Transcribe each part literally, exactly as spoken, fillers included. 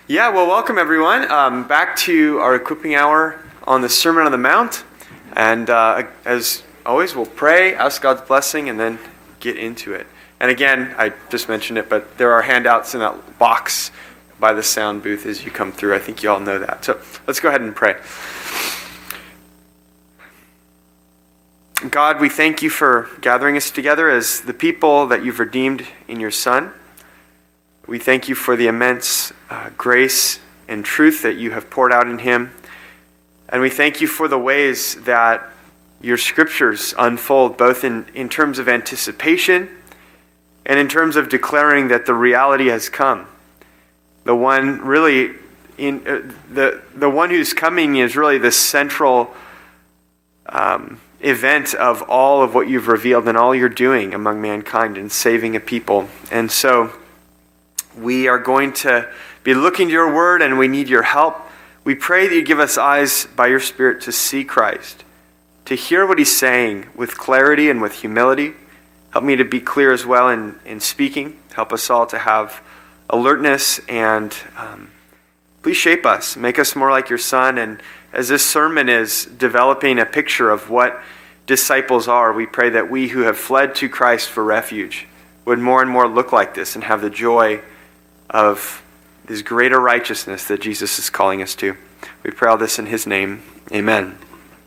Yeah, well, welcome everyone um, back to our equipping hour on the Sermon on the Mount. And uh, as always, we'll pray, ask God's blessing, and then get into it. And again, I just mentioned it, but there are handouts in that box by the sound booth as you come through. I think you all know that. So let's go ahead and pray. God, we thank you for gathering us together as the people that you've redeemed in your Son. We thank you for the immense uh, grace and truth that you have poured out in him. And we thank you for the ways that your scriptures unfold, both in, in terms of anticipation and in terms of declaring that the reality has come. The one really, in uh, the, the one who's coming is really the central um, event of all of what you've revealed and all you're doing among mankind in saving a people. And so we are going to be looking to your word, and we need your help. We pray that you give us eyes by your Spirit to see Christ, to hear what he's saying with clarity and with humility. Help me to be clear as well in, in speaking. Help us all to have alertness, and um, please shape us. Make us more like your Son. And as this sermon is developing a picture of what disciples are, we pray that we who have fled to Christ for refuge would more and more look like this and have the joy of this greater righteousness that Jesus is calling us to. We pray all this in his name. Amen.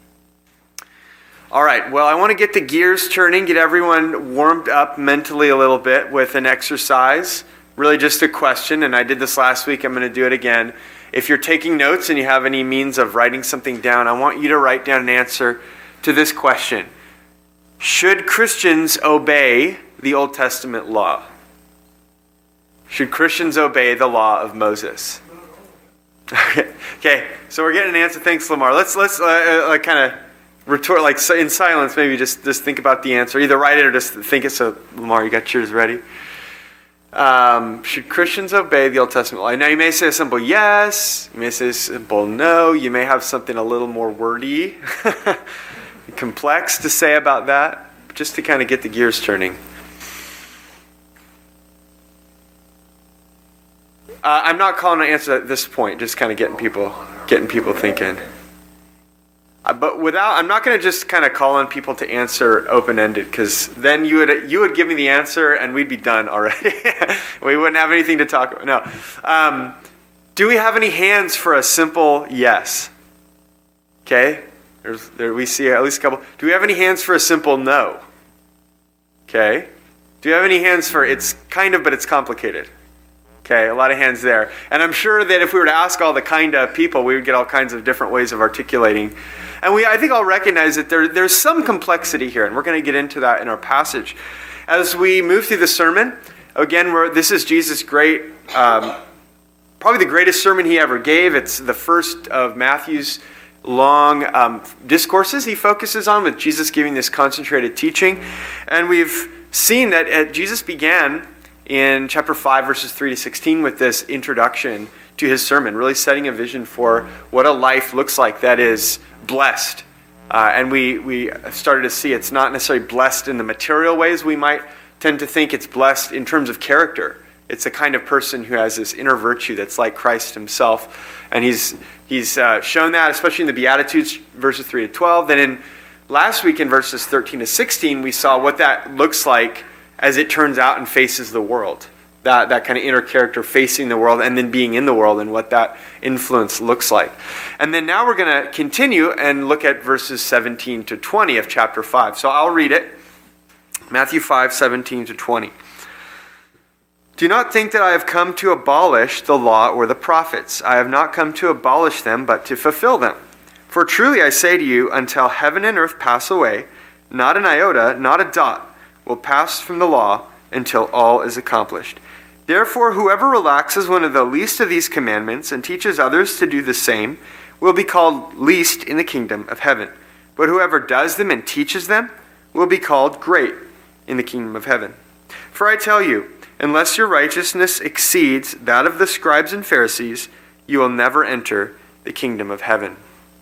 All right, well, I want to get the gears turning, get everyone warmed up mentally a little bit with an exercise. Really just a question, and I did this last week. I'm going to do it again. If you're taking notes and you have any means of writing something down, I want you to write down an answer to this question. Should Christians obey the Old Testament law? Should Christians obey the law of Moses? Okay, so we're getting an answer. Thanks, Lamar. Let's let's uh, uh, kind of retort, like in silence, maybe just, just think about the answer. Either write it or just think it. So, Lamar, you got yours ready? Um, should Christians obey the Old Testament law? Now, you may say a simple yes. You may say a simple no. You may have something a little more wordy, complex to say about that, just to kind of get the gears turning. Uh, I'm not calling an answer at this point, just kind of getting people getting people thinking. Uh, but without, I'm not going to just kind of call on people to answer open-ended, because then you would you would give me the answer and we'd be done already. We wouldn't have anything to talk about. No. Um, do we have any hands for a simple yes? Okay. There's, there we see at least a couple. Do we have any hands for a simple no? Okay. Do you have any hands for it's kind of, but it's complicated? Okay, a lot of hands there. And I'm sure that if we were to ask all the kind of people, we would get all kinds of different ways of articulating. And we, I think I'll recognize that there, there's some complexity here, and we're going to get into that in our passage. As we move through the sermon, again, we're, this is Jesus' great, um, probably the greatest sermon he ever gave. It's the first of Matthew's long um, discourses he focuses on, with Jesus giving this concentrated teaching. And we've seen that uh, Jesus began in chapter five, verses three to sixteen, with this introduction to his sermon, really setting a vision for what a life looks like that is blessed. Uh, and we, we started to see it's not necessarily blessed in the material ways we might tend to think. It's blessed in terms of character. It's the kind of person who has this inner virtue that's like Christ himself. And he's he's uh, shown that, especially in the Beatitudes, verses three to twelve. Then in last week in verses thirteen to sixteen, we saw what that looks like as it turns out and faces the world. That that kind of inner character facing the world and then being in the world, and what that influence looks like. And then now we're going to continue and look at verses seventeen to twenty of chapter five. So I'll read it. Matthew five, seventeen to twenty. Do not think that I have come to abolish the law or the prophets. I have not come to abolish them, but to fulfill them. For truly I say to you, until heaven and earth pass away, not an iota, not a dot, will pass from the law until all is accomplished. Therefore, whoever relaxes one of the least of these commandments and teaches others to do the same will be called least in the kingdom of heaven. But whoever does them and teaches them will be called great in the kingdom of heaven. For I tell you, unless your righteousness exceeds that of the scribes and Pharisees, you will never enter the kingdom of heaven.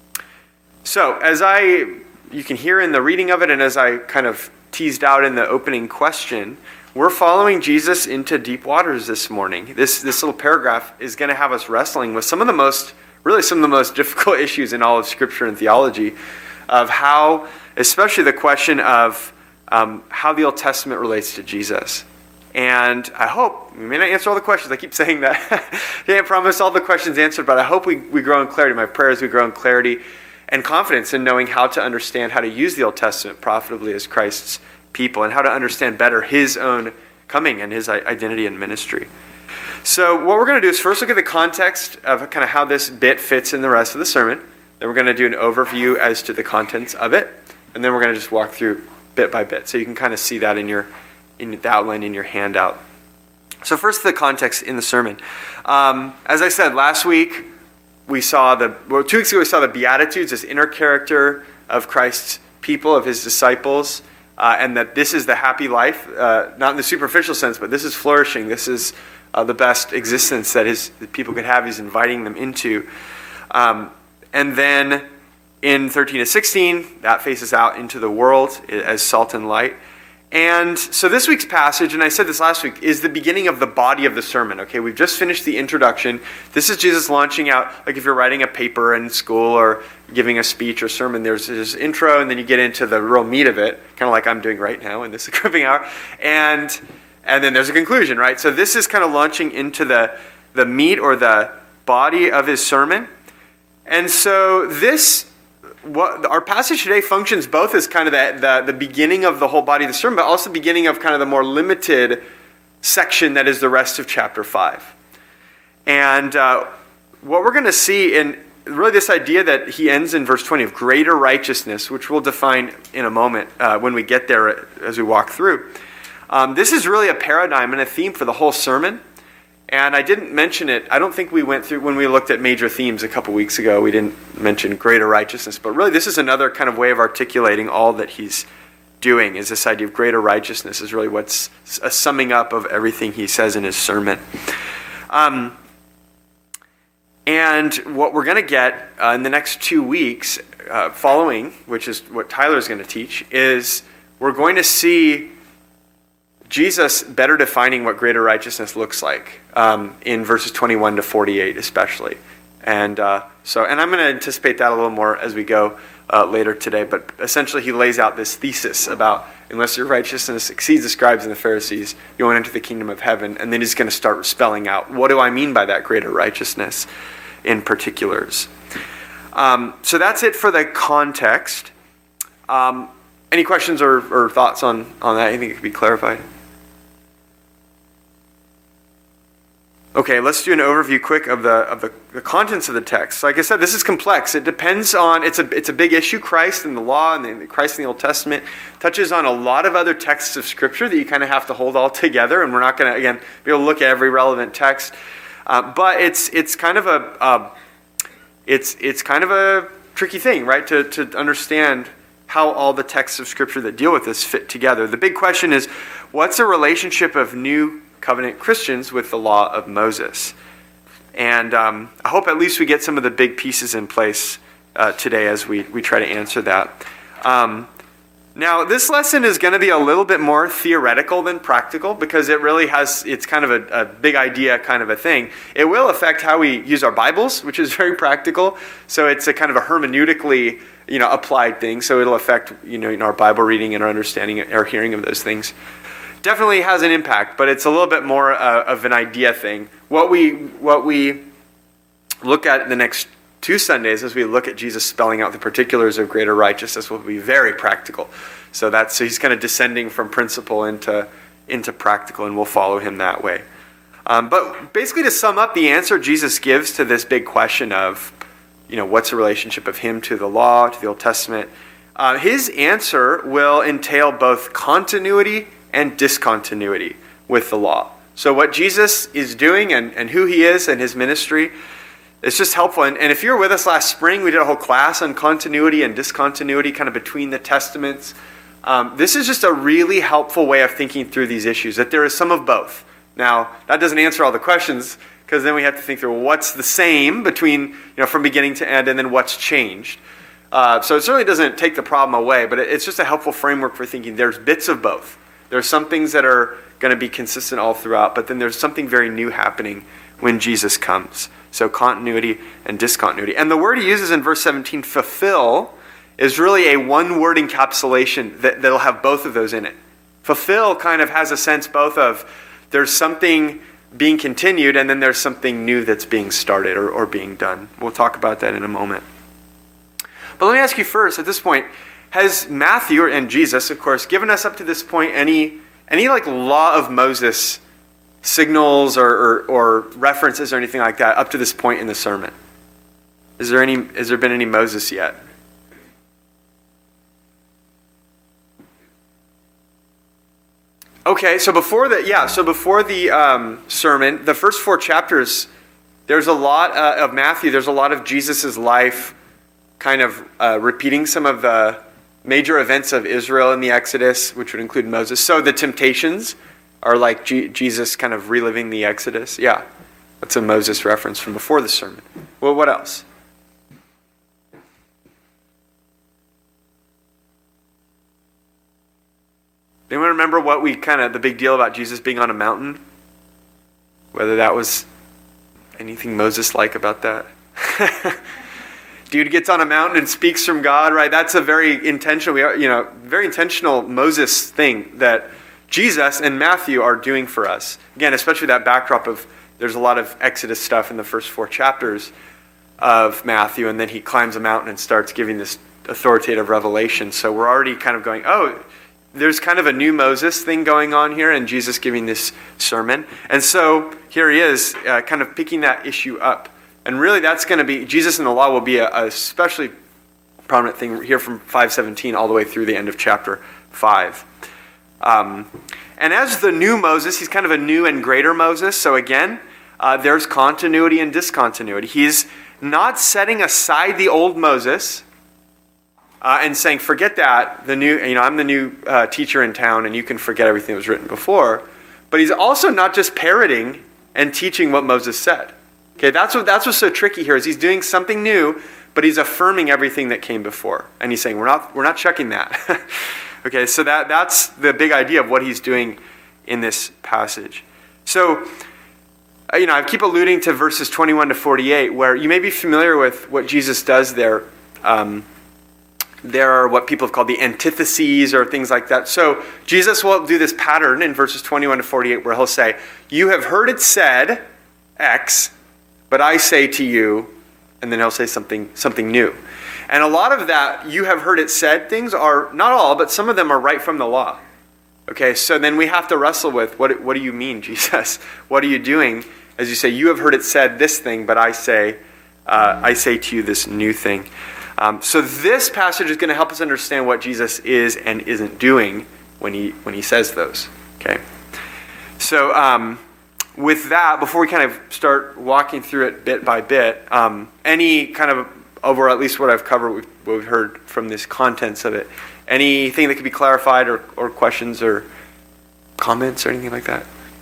So, as I, you can hear in the reading of it, and as I kind of teased out in the opening question, we're following Jesus into deep waters this morning. This this little paragraph is going to have us wrestling with some of the most, really some of the most difficult issues in all of Scripture and theology, of how, especially the question of um, how the Old Testament relates to Jesus. And I hope, we may not answer all the questions, I keep saying that. Can't promise all the questions answered, but I hope we, we grow in clarity. My prayer is we grow in clarity and confidence in knowing how to understand how to use the Old Testament profitably as Christ's people, and how to understand better his own coming and his identity and ministry. So what we're going to do is first look at the context of kind of how this bit fits in the rest of the sermon. Then we're going to do an overview as to the contents of it, and then we're going to just walk through bit by bit, so you can kind of see that in your in the outline in your handout. So first, the context in the sermon. Um, as I said last week, we saw the well, two weeks ago we saw the Beatitudes, this inner character of Christ's people, of his disciples. Uh, and that this is the happy life, uh, not in the superficial sense, but this is flourishing. This is uh, the best existence that his that people could have. He's inviting them into. Um, and then in thirteen to sixteen, that faces out into the world as salt and light. And so this week's passage, and I said this last week, is the beginning of the body of the sermon. Okay, we've just finished the introduction. This is Jesus launching out, like if you're writing a paper in school or giving a speech or sermon, there's this intro, and then you get into the real meat of it, kind of like I'm doing right now in this equipping hour. And and then there's a conclusion, right? So this is kind of launching into the, the meat or the body of his sermon. And so this What our passage today functions both as kind of the, the, the beginning of the whole body of the sermon, but also the beginning of kind of the more limited section that is the rest of chapter five. And uh, what we're going to see in really this idea that he ends in verse twenty of greater righteousness, which we'll define in a moment uh, when we get there as we walk through. Um, this is really a paradigm and a theme for the whole sermon. And I didn't mention it. I don't think we went through, when we looked at major themes a couple weeks ago, we didn't mention greater righteousness. But really, this is another kind of way of articulating all that he's doing, is this idea of greater righteousness is really what's a summing up of everything he says in his sermon. Um, and what we're going to get uh, in the next two weeks uh, following, which is what Tyler's going to teach, is we're going to see Jesus better defining what greater righteousness looks like um, in verses twenty-one to forty-eight especially. And uh, so, and I'm going to anticipate that a little more as we go uh, later today. But essentially he lays out this thesis about unless your righteousness exceeds the scribes and the Pharisees, you won't enter the kingdom of heaven. And then he's going to start spelling out, what do I mean by that greater righteousness in particulars? Um, so that's it for the context. Um, any questions or, or thoughts on, on that? Anything that could be clarified? Okay, let's do an overview quick of the of the, the contents of the text. Like I said, this is complex. It depends on, it's a it's a big issue. Christ and the law and the, Christ in the Old Testament touches on a lot of other texts of Scripture that you kind of have to hold all together. And we're not going to, again, be able to look at every relevant text. Uh, but it's it's kind of a uh, it's it's kind of a tricky thing, right? To to understand how all the texts of Scripture that deal with this fit together. The big question is, what's the relationship of new covenant Christians with the law of Moses? And um, I hope at least we get some of the big pieces in place uh, today as we, we try to answer that. Um, now, this lesson is going to be a little bit more theoretical than practical because it really has, it's kind of a, a big idea kind of a thing. It will affect how we use our Bibles, which is very practical. So it's a kind of a hermeneutically, you know, applied thing. So it'll affect, you know, in our Bible reading and our understanding, our hearing of those things. Definitely has an impact, but it's a little bit more uh, of an idea thing. What we what we look at the next two Sundays as we look at Jesus spelling out the particulars of greater righteousness will be very practical. So that's so he's kind of descending from principle into into practical, and we'll follow him that way. Um, but basically, to sum up, the answer Jesus gives to this big question of, you know, what's the relationship of him to the law, to the Old Testament? Uh, his answer will entail both continuity and discontinuity with the law. So what Jesus is doing and, and who he is and his ministry, it's just helpful. And, and if you were with us last spring, we did a whole class on continuity and discontinuity kind of between the testaments. Um, this is just a really helpful way of thinking through these issues, that there is some of both. Now, that doesn't answer all the questions, because then we have to think through what's the same between, you know, from beginning to end, and then what's changed. Uh, so it certainly doesn't take the problem away, but it, it's just a helpful framework for thinking there's bits of both. There are some things that are going to be consistent all throughout, but then there's something very new happening when Jesus comes. So continuity and discontinuity. And the word he uses in verse seventeen, fulfill, is really a one-word encapsulation that, that'll have both of those in it. Fulfill kind of has a sense both of there's something being continued and then there's something new that's being started or, or being done. We'll talk about that in a moment. But let me ask you first, at this point, has Matthew and Jesus, of course, given us up to this point any any like law of Moses signals or, or, or references or anything like that up to this point in the sermon? Is there any? Has there been any Moses yet? Okay, so before the yeah, so before the um, sermon, the first four chapters, there's a lot uh, of Matthew. There's a lot of Jesus's life, kind of uh, repeating some of the major events of Israel in the Exodus, which would include Moses. So the temptations are like G- Jesus kind of reliving the Exodus. Yeah, that's a Moses reference from before the sermon. Well, what else? Anyone remember what we kind of, the big deal about Jesus being on a mountain? Whether that was anything Moses-like about that? Dude gets on a mountain and speaks from God, right? That's a very intentional, you know, very intentional Moses thing that Jesus and Matthew are doing for us. Again, especially that backdrop of, there's a lot of Exodus stuff in the first four chapters of Matthew, and then he climbs a mountain and starts giving this authoritative revelation. So we're already kind of going, oh, there's kind of a new Moses thing going on here, and Jesus giving this sermon. And so here he is, uh, kind of picking that issue up. And really that's going to be, Jesus and the law will be a, a especially prominent thing here from five seventeen all the way through the end of chapter five. Um, and as the new Moses, he's kind of a new and greater Moses. So again, uh, there's continuity and discontinuity. He's not setting aside the old Moses uh, and saying, forget that, the new, you know, I'm the new uh, teacher in town and you can forget everything that was written before. But he's also not just parroting and teaching what Moses said. Okay, that's what that's what's so tricky here, is he's doing something new, but he's affirming everything that came before. And he's saying, we're not we're not checking that. Okay, so that that's the big idea of what he's doing in this passage. So, you know, I keep alluding to verses twenty-one to forty-eight, where you may be familiar with what Jesus does there. Um, there are what people have called the antitheses or things like that. So Jesus will do this pattern in verses twenty-one to forty-eight where he'll say, you have heard it said, X, but I say to you, and then he'll say something something new. And a lot of that, you have heard it said things are, not all, but some of them are right from the law. Okay, so then we have to wrestle with, what, what do you mean, Jesus? What are you doing? As you say, you have heard it said this thing, but I say, uh, I say to you this new thing. Um, so this passage is going to help us understand what Jesus is and isn't doing when he when he says those. Okay, so um, with that, before we kind of start walking through it bit by bit, um, any kind of over at least what I've covered, we've, what we've heard from this contents of it, anything that could be clarified or, or questions or comments or anything like that?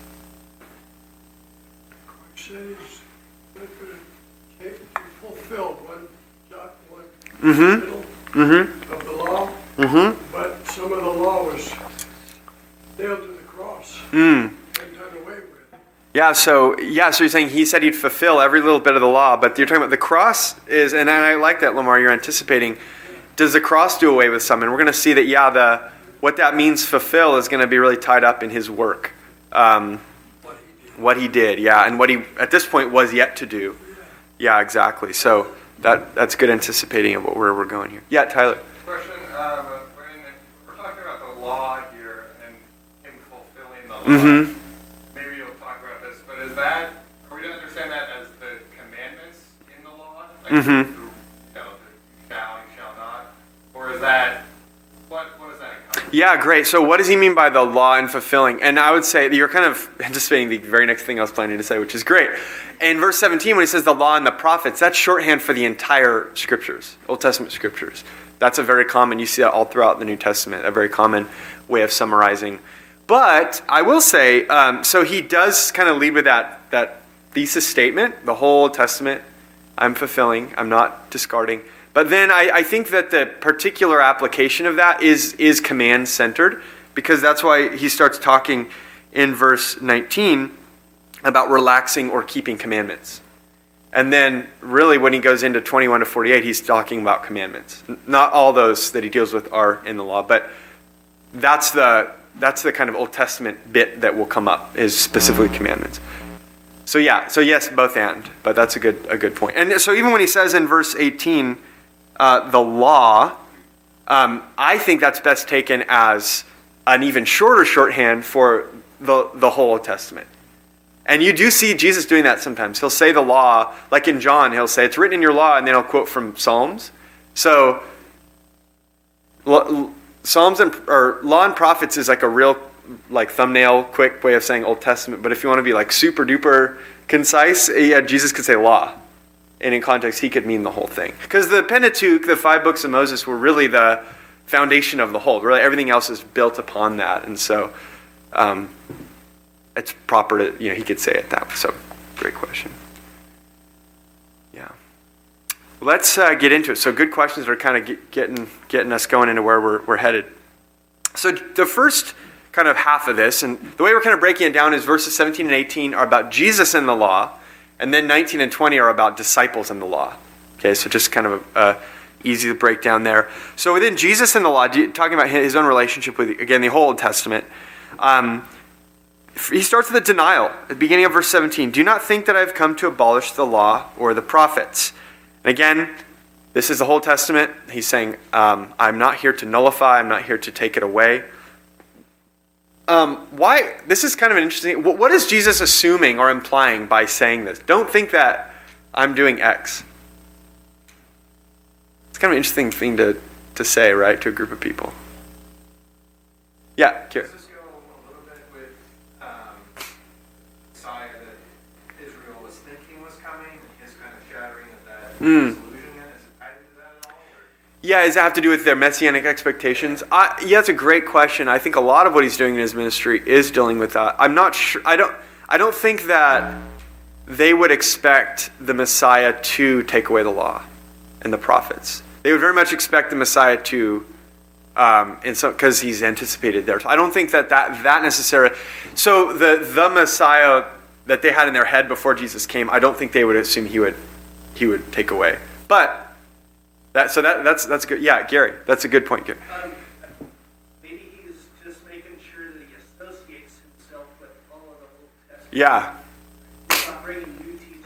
It says that it fulfilled one dot one Mm-hmm. middle Mm-hmm. of the law, Mm-hmm. but some of the law was nailed to the cross Mm. and done away with. Yeah, so yeah, so you're saying he said he'd fulfill every little bit of the law, but you're talking about the cross is, and I like that, Lamar, you're anticipating, does the cross do away with some? And we're going to see that, yeah, the what that means fulfill is going to be really tied up in his work. Um, What he did. what he did, yeah, and what he, at this point, was yet to do. Yeah, exactly. So that that's good anticipating of what, where we're going here. Yeah, Tyler. Question, um, when we're talking about the law here and him fulfilling the law, Mm-hmm. maybe you'll talk about this, but is that, are we to understand that as the commandments in the law? Like, Mhm. you know, the shall and shall not? Or is that, what, what is that encompass? Yeah, great. So what does he mean by the law and fulfilling? And I would say that you're kind of anticipating the very next thing I was planning to say, which is great. In verse seventeen, when he says the law and the prophets, that's shorthand for the entire scriptures, Old Testament scriptures. That's a very common, you see that all throughout the New Testament, a very common way of summarizing. But I will say, um, so he does kind of lead with that, that thesis statement, the whole Old Testament, I'm fulfilling, I'm not discarding. But then I, I think that the particular application of that is is command-centered. because that's why he starts talking in verse nineteen about relaxing or keeping commandments. And then really when he goes into twenty-one to forty-eight, he's talking about commandments. Not all those that he deals with are in the law, but that's the that's the kind of Old Testament bit that will come up, is specifically commandments. So yeah, so yes, both and, but that's a good a good point. And so even when he says in verse eighteen, uh, the law, um, I think that's best taken as an even shorter shorthand for the, the whole Old Testament. And you do see Jesus doing that sometimes. He'll say the law, like in John, he'll say, it's written in your law, and then he'll quote from Psalms. So, Psalms and, or Law and Prophets is like a real, like, thumbnail, quick way of saying Old Testament. But if you want to be, like, super duper concise, yeah, Jesus could say law. And in context, he could mean the whole thing. Because the Pentateuch, the five books of Moses, were really the foundation of the whole. Really, everything else is built upon that. And so, um, it's proper to, you know, he could say it that way. So, great question. Yeah. Let's uh, get into it. So, good questions are kind of get, getting getting us going into where we're we're headed. So, the first kind of half of this, and the way we're kind of breaking it down is verses seventeen and eighteen are about Jesus and the law, and then nineteen and twenty are about disciples and the law. Okay, so just kind of a, uh, easy to break down there. So, within Jesus and the law, talking about his own relationship with, again, the whole Old Testament, um, he starts with a denial at the beginning of verse seventeen. Do not think that I have come to abolish the law or the prophets. And again, this is the whole Testament. He's saying, um, I'm not here to nullify. I'm not here to take it away. Um, why? This is kind of an interesting. What is Jesus assuming or implying by saying this? Don't think that I'm doing X. It's kind of an interesting thing to, to say, right, to a group of people. Yeah, Kira. Mm. Yeah, does it have to do with their messianic expectations? I, yeah, that's a great question. I think a lot of what he's doing in his ministry is dealing with that. I'm not sure. I don't. I don't think that they would expect the Messiah to take away the law and the prophets. They would very much expect the Messiah to, um, in some because he's anticipated there. So I don't think that that that necessarily. So the the Messiah that they had in their head before Jesus came, I don't think they would assume he would. he would take away. But, that so that that's that's good. Yeah, Gary, that's a good point, Gary. Um, maybe he's just making sure that he associates himself with all of the Old Testament. Yeah. He's not bringing new teaching.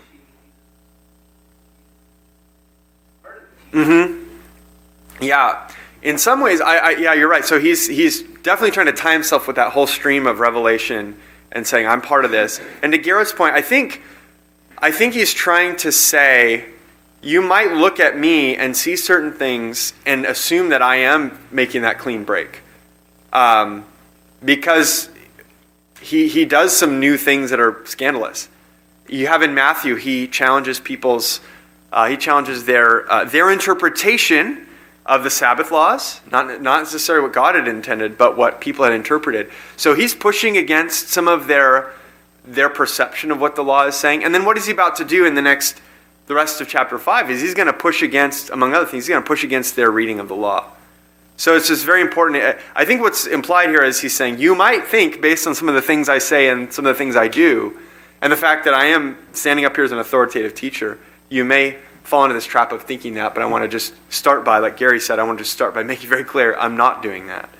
Part of the teaching. Mm-hmm. Yeah. In some ways, I, I yeah, you're right. So he's he's definitely trying to tie himself with that whole stream of revelation and saying, I'm part of this. And to Garrett's point, I think I think he's trying to say, you might look at me and see certain things and assume that I am making that clean break. Um, because he he does some new things that are scandalous. You have in Matthew, he challenges people's, uh, he challenges their uh, their interpretation of the Sabbath laws, not not necessarily what God had intended, but what people had interpreted. So he's pushing against some of their their perception of what the law is saying. And then what is he about to do in the next, the rest of chapter five is he's going to push against, among other things, he's going to push against their reading of the law. So it's just very important. I think what's implied here is he's saying, you might think, based on some of the things I say and some of the things I do, and the fact that I am standing up here as an authoritative teacher, you may fall into this trap of thinking that, but I want to just start by, like Gary said, I want to just start by making very clear, I'm not doing that.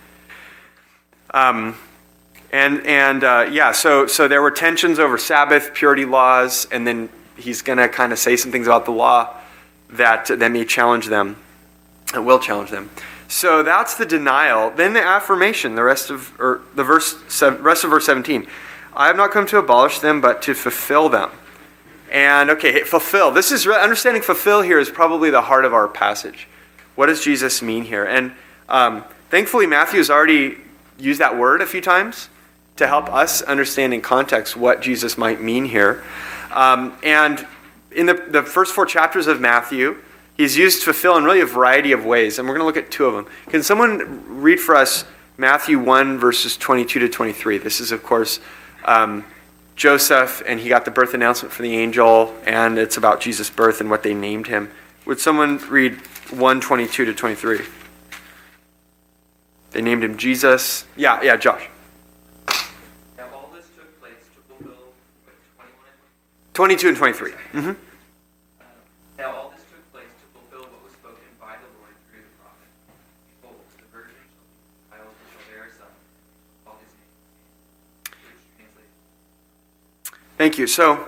Um... And and uh, yeah, so so there were tensions over Sabbath, purity laws, and then he's going to kind of say some things about the law that that may challenge them, and will challenge them. So that's the denial. Then the affirmation, the rest of or the verse rest of verse seventeen. I have not come to abolish them, but to fulfill them. And okay, fulfill. This is understanding fulfill here is probably the heart of our passage. What does Jesus mean here? And um, thankfully, Matthew has already used that word a few times to help us understand in context what Jesus might mean here. Um, and in the, the first four chapters of Matthew, he's used fulfill in really a variety of ways, and we're going to look at two of them. Can someone read for us Matthew one, verses twenty-two to twenty-three? This is, of course, um, Joseph, and he got the birth announcement from the angel, and it's about Jesus' birth and what they named him. Would someone read one, twenty-two to twenty-three? They named him Jesus. Yeah, yeah, Josh. Now all this took place to fulfill what, twenty-one and twenty-two and twenty-three. Mm-hmm. Uh, now all this took place to fulfill what was spoken by the Lord through the prophet. Behold, the virgin shall be child and shall bear a son, call his name. Which translates. Thank you. So,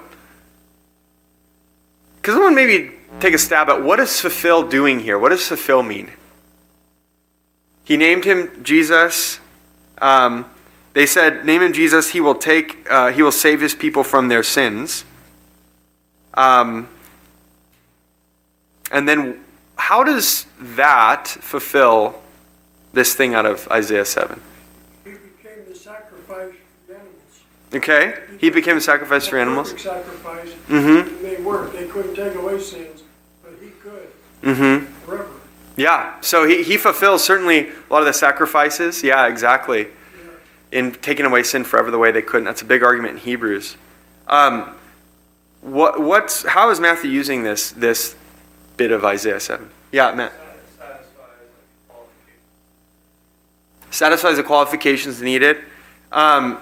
could someone maybe take a stab at what is fulfill doing here? What does fulfill mean? He named him Jesus. Um, they said, name him Jesus. He will take. Uh, he will save his people from their sins. Um, and then, how does that fulfill this thing out of Isaiah seven? He became the sacrifice for animals. Okay, he became a sacrifice for animals. Perfect sacrifice. Mm-hmm. And they weren't. They couldn't take away sins, but he could Mm-hmm. forever. Yeah, so he, he fulfills certainly a lot of the sacrifices. Yeah, exactly. Yeah. In taking away sin forever the way they couldn't. That's a big argument in Hebrews. Um, what what's how is Matthew using this this bit of Isaiah seven? Yeah, Matt. Satisfies the qualifications needed. Um,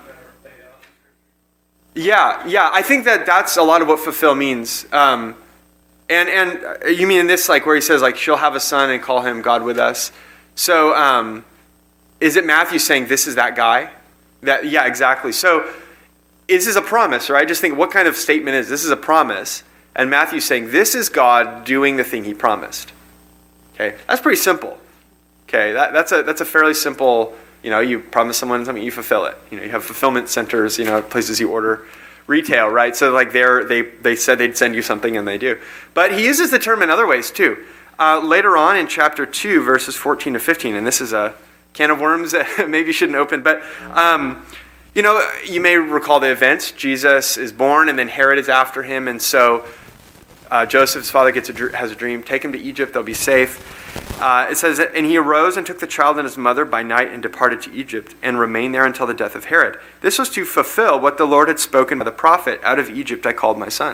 yeah, yeah, I think that that's a lot of what fulfill means. Um, And and you mean in this, like where he says, like, she'll have a son and call him God with us. So um, is it Matthew saying this is that guy? That yeah, exactly. So this is a promise, right? Just think, what kind of statement is this? Is a promise, and Matthew's saying this is God doing the thing he promised. Okay, that's pretty simple. Okay, that, that's a that's a fairly simple. You know, you promise someone something, you fulfill it. You know, you have fulfillment centers. You know, places you order retail, right? So like they're, they they said they'd send you something, and they do. But he uses the term in other ways too. Uh, later on in chapter two, verses fourteen to fifteen, and this is a can of worms that maybe you shouldn't open, but um, you know, you may recall the events. Jesus is born, and then Herod is after him, and so uh, Joseph's father gets a, has a dream. Take him to Egypt; they'll be safe. Uh, it says, and he arose and took the child and his mother by night and departed to Egypt and remained there until the death of Herod. This was to fulfill what the Lord had spoken by the prophet, out of Egypt I called my son.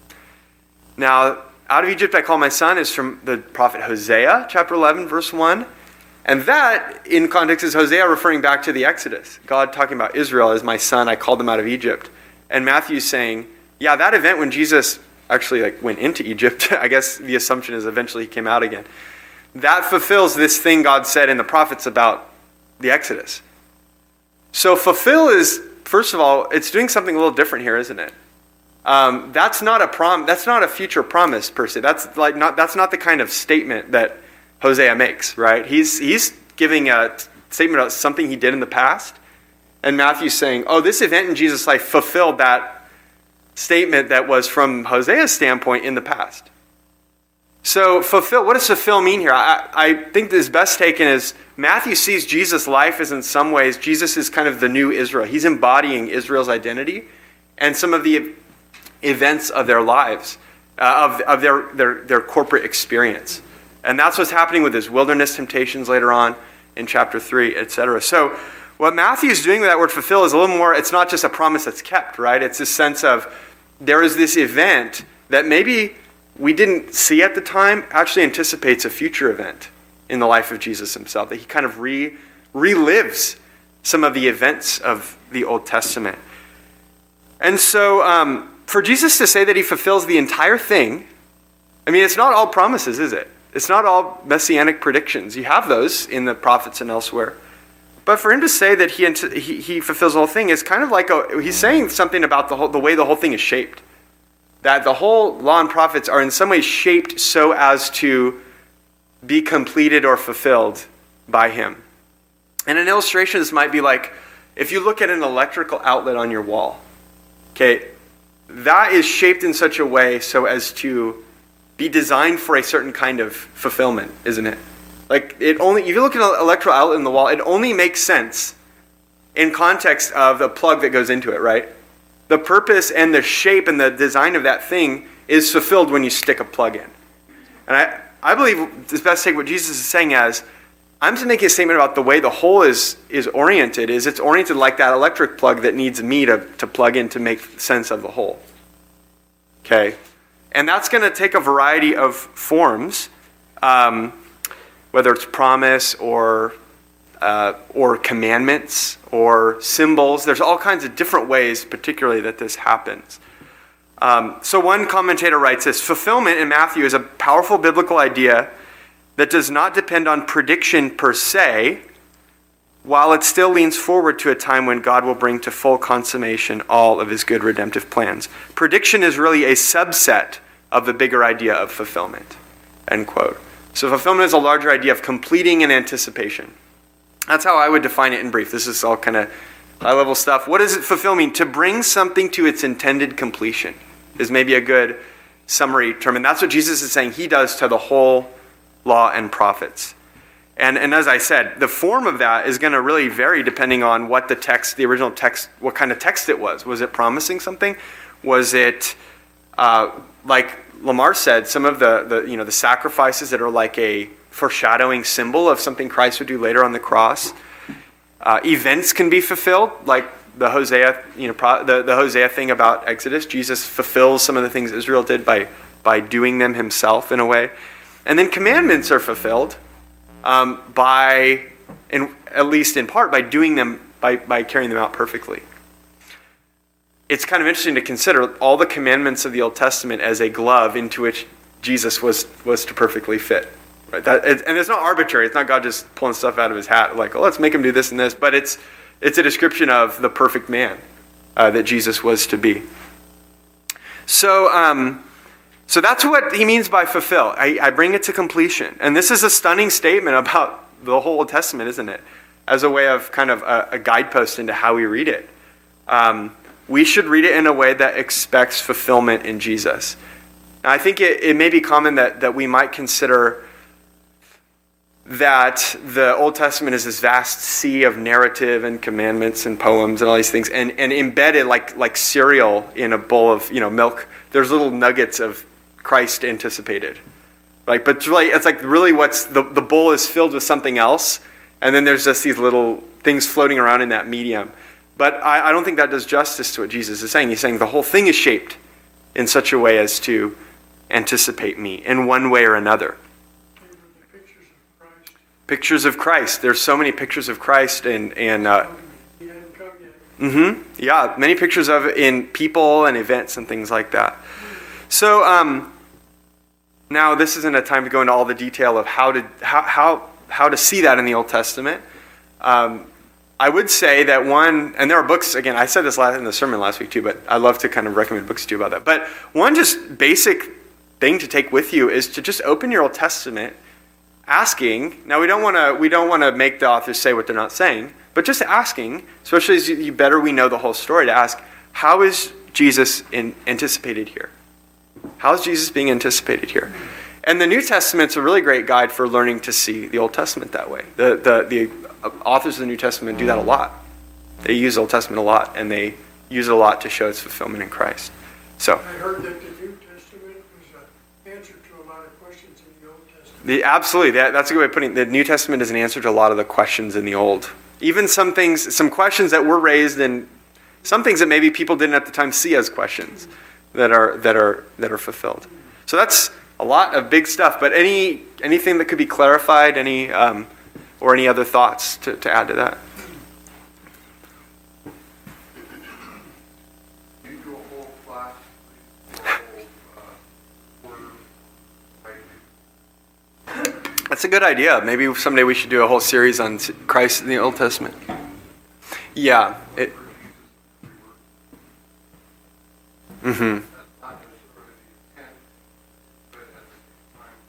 Now, out of Egypt I called my son is from the prophet Hosea, chapter eleven, verse one. And that, in context, is Hosea referring back to the Exodus. God talking about Israel as my son, I called them out of Egypt. And Matthew's saying, yeah, that event when Jesus actually like went into Egypt, I guess the assumption is eventually he came out again. That fulfills this thing God said in the prophets about the Exodus. So fulfill is, first of all, it's doing something a little different here, isn't it? Um, that's not a prom. That's not a future promise per se. That's like not. That's not the kind of statement that Hosea makes, right? He's he's giving a t- statement about something he did in the past, and Matthew's saying, "Oh, this event in Jesus' life fulfilled that statement that was from Hosea's standpoint in the past." So fulfill, what does fulfill mean here? I, I think this best taken is Matthew sees Jesus' life as in some ways, Jesus is kind of the new Israel. He's embodying Israel's identity and some of the events of their lives, uh, of, of their, their, their corporate experience. And that's what's happening with his wilderness temptations later on in chapter three, et cetera. So what Matthew's doing with that word fulfill is a little more, it's not just a promise that's kept, right? It's this sense of there is this event that maybe we didn't see at the time, actually anticipates a future event in the life of Jesus himself, that he kind of re relives some of the events of the Old Testament. And so um, for Jesus to say that he fulfills the entire thing, I mean, it's not all promises, is it? It's not all messianic predictions. You have those in the prophets and elsewhere. But for him to say that he he, he fulfills the whole thing is kind of like a, he's saying something about the whole, the way the whole thing is shaped. That the whole law and prophets are in some way shaped so as to be completed or fulfilled by him. And an illustration of this might be like, if you look at an electrical outlet on your wall, okay, that is shaped in such a way so as to be designed for a certain kind of fulfillment, isn't it? Like, it only, if you look at an electrical outlet in the wall, it only makes sense in context of the plug that goes into it, right? The purpose and the shape and the design of that thing is fulfilled when you stick a plug in. And I, I believe it's best to take what Jesus is saying as, I'm just making a statement about the way the whole is, is oriented, is it's oriented like that electric plug that needs me to, to plug in to make sense of the whole. Okay? And that's going to take a variety of forms, um, whether it's promise or uh, or commandments or symbols. There's all kinds of different ways, particularly, that this happens. Um, so one commentator writes this: fulfillment in Matthew is a powerful biblical idea that does not depend on prediction per se, while it still leans forward to a time when God will bring to full consummation all of his good redemptive plans. Prediction is really a subset of the bigger idea of fulfillment. End quote. So fulfillment is a larger idea of completing an anticipation. That's how I would define it in brief. This is all kind of high-level stuff. What does it fulfill mean? To bring something to its intended completion is maybe a good summary term. And that's what Jesus is saying he does to the whole law and prophets. And, and as I said, the form of that is going to really vary depending on what the text, the original text, what kind of text it was. Was it promising something? Was it, uh, like Lamar said, some of the, the you know the sacrifices that are like a foreshadowing symbol of something Christ would do later on the cross? Uh, events can be fulfilled, like the Hosea, you know, pro, the, the Hosea thing about Exodus. Jesus fulfills some of the things Israel did by by doing them himself in a way. And then commandments are fulfilled um, by, in, at least in part, by doing them, by, by carrying them out perfectly. It's kind of interesting to consider all the commandments of the Old Testament as a glove into which Jesus was, was to perfectly fit. Right? That, it, and it's not arbitrary. It's not God just pulling stuff out of his hat, like, oh, let's make him do this and this. But it's it's a description of the perfect man uh, that Jesus was to be. So, um, so that's what he means by fulfill. I, I bring it to completion. And this is a stunning statement about the whole Old Testament, isn't it? As a way of kind of a, a guidepost into how we read it. Um, we should read it in a way that expects fulfillment in Jesus. Now, I think it, it may be common that, that we might consider that the Old Testament is this vast sea of narrative and commandments and poems and all these things, and, and embedded like like cereal in a bowl of you know milk. There's little nuggets of Christ anticipated, like but it's really it's like really what's the the bowl is filled with something else, and then there's just these little things floating around in that medium. But I, I don't think that does justice to what Jesus is saying. He's saying the whole thing is shaped in such a way as to anticipate me in one way or another. Pictures of Christ. There's so many pictures of Christ and and uh, He hadn't come yet. mm-hmm, yeah, many pictures of it in people and events and things like that. So um, now this isn't a time to go into all the detail of how to how how how to see that in the Old Testament. Um, I would say that one, and there are books. Again, I said this last in the sermon last week too, but I love to kind of recommend books to you about that. But one just basic thing to take with you is to just open your Old Testament. Asking, now we don't want to we don't want to make the authors say what they're not saying, but just asking, especially as you, you better we know the whole story, to ask, how is Jesus in, anticipated here? How is Jesus being anticipated here? And the New Testament's a really great guide for learning to see the Old Testament that way. The the the authors of the New Testament do that a lot. They use the Old Testament a lot, and they use it a lot to show its fulfillment in Christ. So I heard that the New Testament was an answer to a lot of questions in the Old Testament. The, absolutely, that, that's a good way of putting it. The New Testament is an answer to a lot of the questions in the Old. Even some things, some questions that were raised in, some things that maybe people didn't at the time see as questions that are that are that are fulfilled. So that's a lot of big stuff. But any anything that could be clarified, any um, or any other thoughts to, to add to that? You do a whole class, a whole, uh, word, That's a good idea. Maybe someday we should do a whole series on Christ in the Old Testament. Yeah. It, mm-hmm. not necessarily the intent, but at the same time,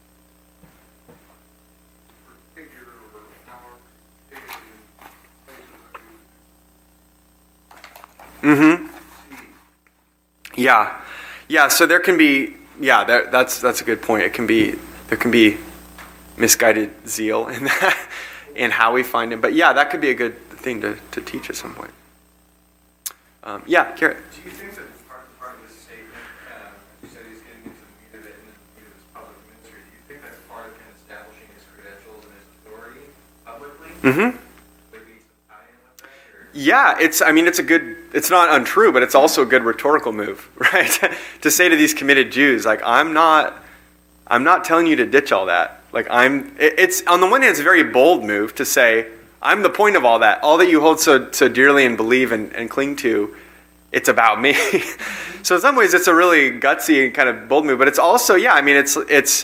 for figure or power, it is places that you Mm-hmm. see. Yeah. Yeah, so there can be, yeah, that, that's that's a good point. It can be, there can be misguided zeal in that, in how we find him. But yeah, that could be a good thing to, to teach at some point. Um, yeah, Garrett. Do you think that part, part of this statement, uh, you said he's getting into the meat of it and the meat of his public ministry, do you think that's part of him establishing his credentials and his authority publicly? Mm-hmm. Would be some tie-in with that? Or? Yeah, it's, I mean, it's a good, it's not untrue, but it's also a good rhetorical move, right? To say to these committed Jews, like, I'm not, I'm not telling you to ditch all that. Like, I'm, it, it's, on the one hand, it's a very bold move to say, I'm the point of all that. All that you hold so, so dearly and believe and, and cling to, it's about me. So in some ways, it's a really gutsy and kind of bold move. But it's also, yeah, I mean, it's it's.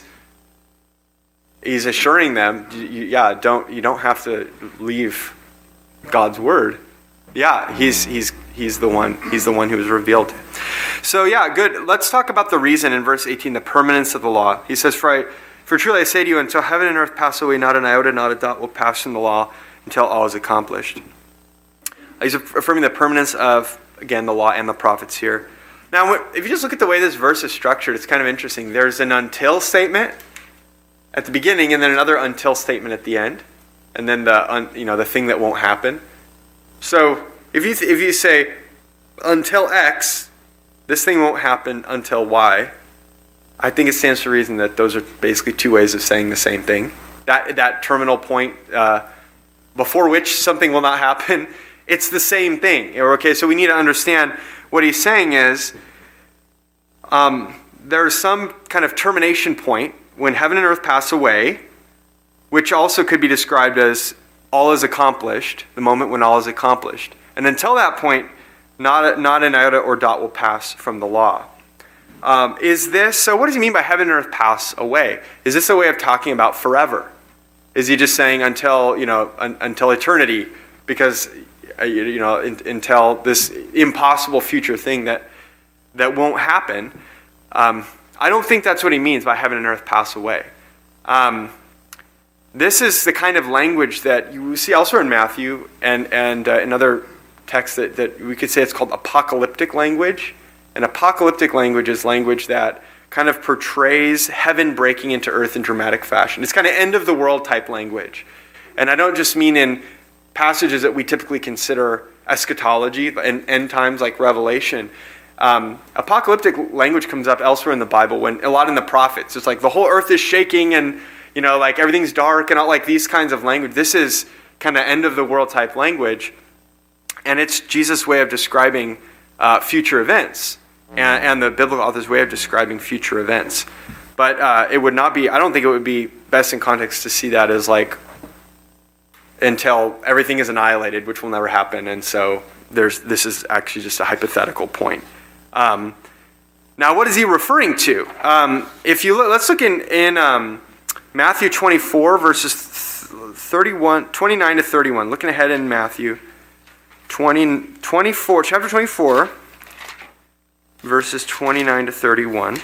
He's assuring them, you, yeah, don't you don't have to leave God's word. Yeah, he's he's he's the one. He's the one who was revealed. So yeah, good. Let's talk about the reason in verse eighteen, the permanence of the law. He says, "For I, for truly I say to you, until heaven and earth pass away, not an iota, not a dot will pass from the law until all is accomplished." He's affirming the permanence of, again, the law and the prophets here. Now, if you just look at the way this verse is structured, it's kind of interesting. There's an until statement at the beginning, and then another until statement at the end, and then the un, you know the thing that won't happen. So if you if you say until X, this thing won't happen until Y, I think it stands to reason that those are basically two ways of saying the same thing. That that terminal point uh, before which something will not happen, it's the same thing. Okay, so we need to understand what he's saying is um, there's some kind of termination point when heaven and earth pass away, which also could be described as all is accomplished, the moment when all is accomplished. And until that point, not, a, not an iota or dot will pass from the law. Um, is this, so what does he mean by heaven and earth pass away? Is this a way of talking about forever? Is he just saying until, you know, un, until eternity? Because, uh, you, you know, in, until this impossible future thing that, that won't happen. Um, I don't think that's what he means by heaven and earth pass away. Um, this is the kind of language that you see elsewhere in Matthew and, and uh, in other texts that, that we could say it's called apocalyptic language. And apocalyptic language is language that kind of portrays heaven breaking into earth in dramatic fashion. It's kind of end of the world type language. And I don't just mean in passages that we typically consider eschatology and end times like Revelation. Um, apocalyptic language comes up elsewhere in the Bible, when a lot in the prophets. It's like the whole earth is shaking and, you know, like everything's dark and all like these kinds of language. This is kind of end of the world type language. And it's Jesus' way of describing uh, future events and, and the biblical author's way of describing future events. But uh, it would not be, I don't think it would be best in context to see that as like until everything is annihilated, which will never happen. And so there's this is actually just a hypothetical point. Um, now, what is he referring to? Um, if you look, let's look in, in um, Matthew twenty-four, verses thirty-one, twenty-nine to thirty-one. Looking ahead in Matthew twenty, twenty-four, chapter twenty-four, verses twenty-nine to thirty-one.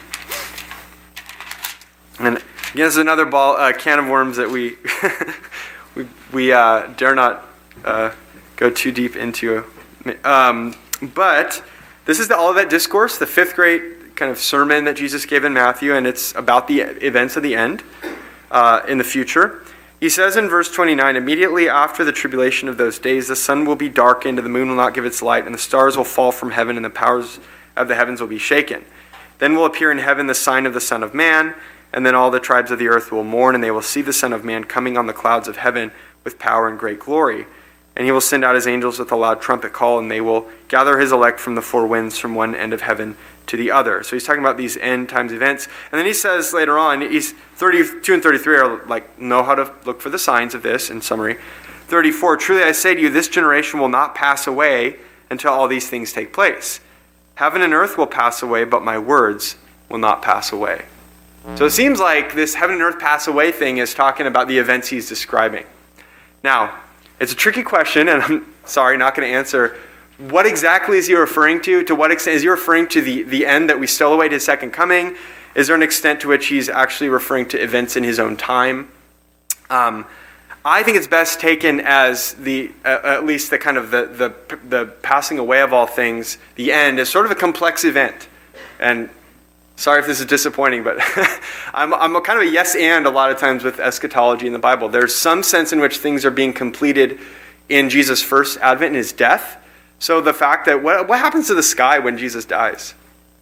And again, this is another ball, uh, can of worms that we we, we uh, dare not uh, go too deep into. Um, but this is the Olivet Discourse, the fifth grade kind of sermon that Jesus gave in Matthew, and it's about the events of the end uh, in the future. He says in verse twenty-nine, "Immediately after the tribulation of those days, the sun will be darkened, and the moon will not give its light, and the stars will fall from heaven, and the powers of the heavens will be shaken. Then will appear in heaven the sign of the Son of Man, and then all the tribes of the earth will mourn, and they will see the Son of Man coming on the clouds of heaven with power and great glory. And he will send out his angels with a loud trumpet call, and they will gather his elect from the four winds, from one end of heaven to the other." So he's talking about these end times events. And then he says later on, he's thirty-two and thirty-three are like, know how to look for the signs of this, in summary. thirty-four, "Truly I say to you, this generation will not pass away until all these things take place. Heaven and earth will pass away, but my words will not pass away." So it seems like this heaven and earth pass away thing is talking about the events he's describing. Now, it's a tricky question, and I'm sorry, not going to answer. What exactly is he referring to? To what extent is he referring to the, the end that we still await his second coming? Is there an extent to which he's actually referring to events in his own time? Um, I think it's best taken as the uh, at least the kind of the, the the passing away of all things, the end, is sort of a complex event. And sorry if this is disappointing, but I'm I'm a kind of a yes and a lot of times with eschatology in the Bible. There's some sense in which things are being completed in Jesus' first advent and his death. So the fact that what what happens to the sky when Jesus dies?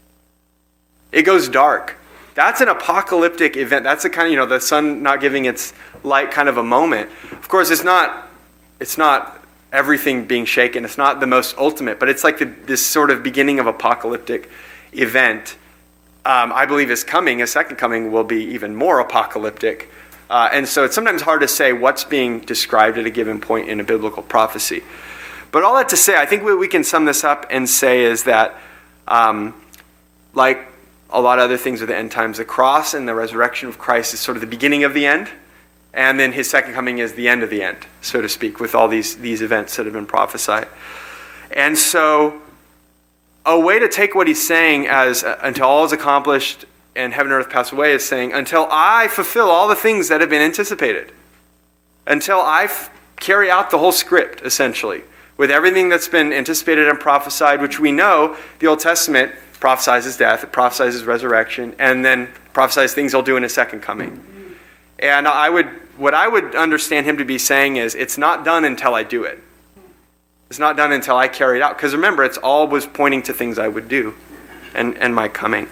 It goes dark. That's an apocalyptic event. That's a kind of, you know, the sun not giving its light kind of a moment. Of course, it's not it's not everything being shaken. It's not the most ultimate, but it's like the, this sort of beginning of apocalyptic event. Um, I believe his coming, his second coming, will be even more apocalyptic. Uh, and so it's sometimes hard to say what's being described at a given point in a biblical prophecy. But all that to say, I think what we can sum this up and say is that, um, like a lot of other things with the end times, the cross and the resurrection of Christ is sort of the beginning of the end, and then his second coming is the end of the end, so to speak, with all these, these events that have been prophesied. And so a way to take what he's saying as uh, until all is accomplished and heaven and earth pass away is saying, until I fulfill all the things that have been anticipated, until I f- carry out the whole script, essentially, with everything that's been anticipated and prophesied, which we know the Old Testament prophesies his death, it prophesies his resurrection, and then prophesies things he'll do in his second coming. And I would, what I would understand him to be saying is, it's not done until I do it. It's not done until I carry it out. Because remember, it's all was pointing to things I would do and, and my coming.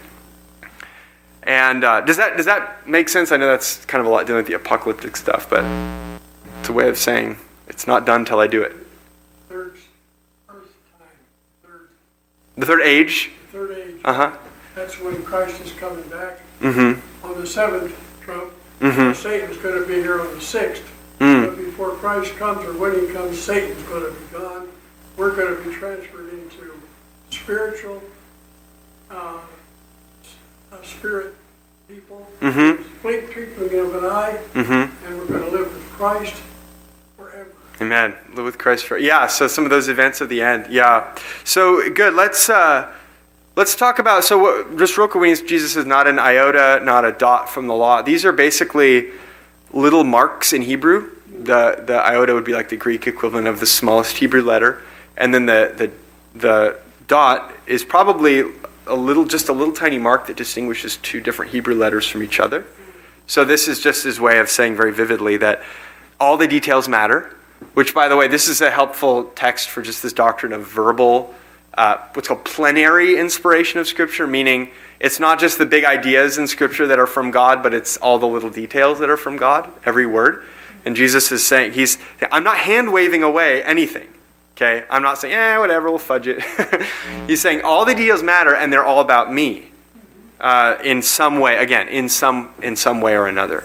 And uh, does that does that make sense? I know that's kind of a lot dealing with the apocalyptic stuff, but it's a way of saying it's not done until I do it. Third, first time, third, The third age. third age. Uh-huh. That's when Christ is coming back. Mm-hmm. On the seventh trump, Mm-hmm. Satan's going to be here on the sixth. Mm. But before Christ comes, or when he comes, Satan's going to be gone. We're going to be transferred into spiritual, uh, uh, spirit people, Mm-hmm. complete twinkling of an eye, Mm-hmm. and we're going to live with Christ forever. Amen. Live with Christ for yeah. So some of those events of the end. Yeah. So good. Let's uh, let's talk about. So what, just real quick, when Jesus is not an iota, not a dot from the law. These are basically little marks in Hebrew. The the iota would be like the Greek equivalent of the smallest Hebrew letter, and then the the the dot is probably a little, just a little tiny mark that distinguishes two different Hebrew letters from each other. So this is just his way of saying very vividly that all the details matter, which, by the way, this is a helpful text for just this doctrine of verbal, uh, what's called plenary inspiration of Scripture, meaning it's not just the big ideas in Scripture that are from God, but it's all the little details that are from God, every word. And Jesus is saying, he's, I'm not hand-waving away anything. Okay, I'm not saying, eh, whatever, we'll fudge it. He's saying all the details matter, and they're all about me, uh, in some way. Again, in some in some way or another.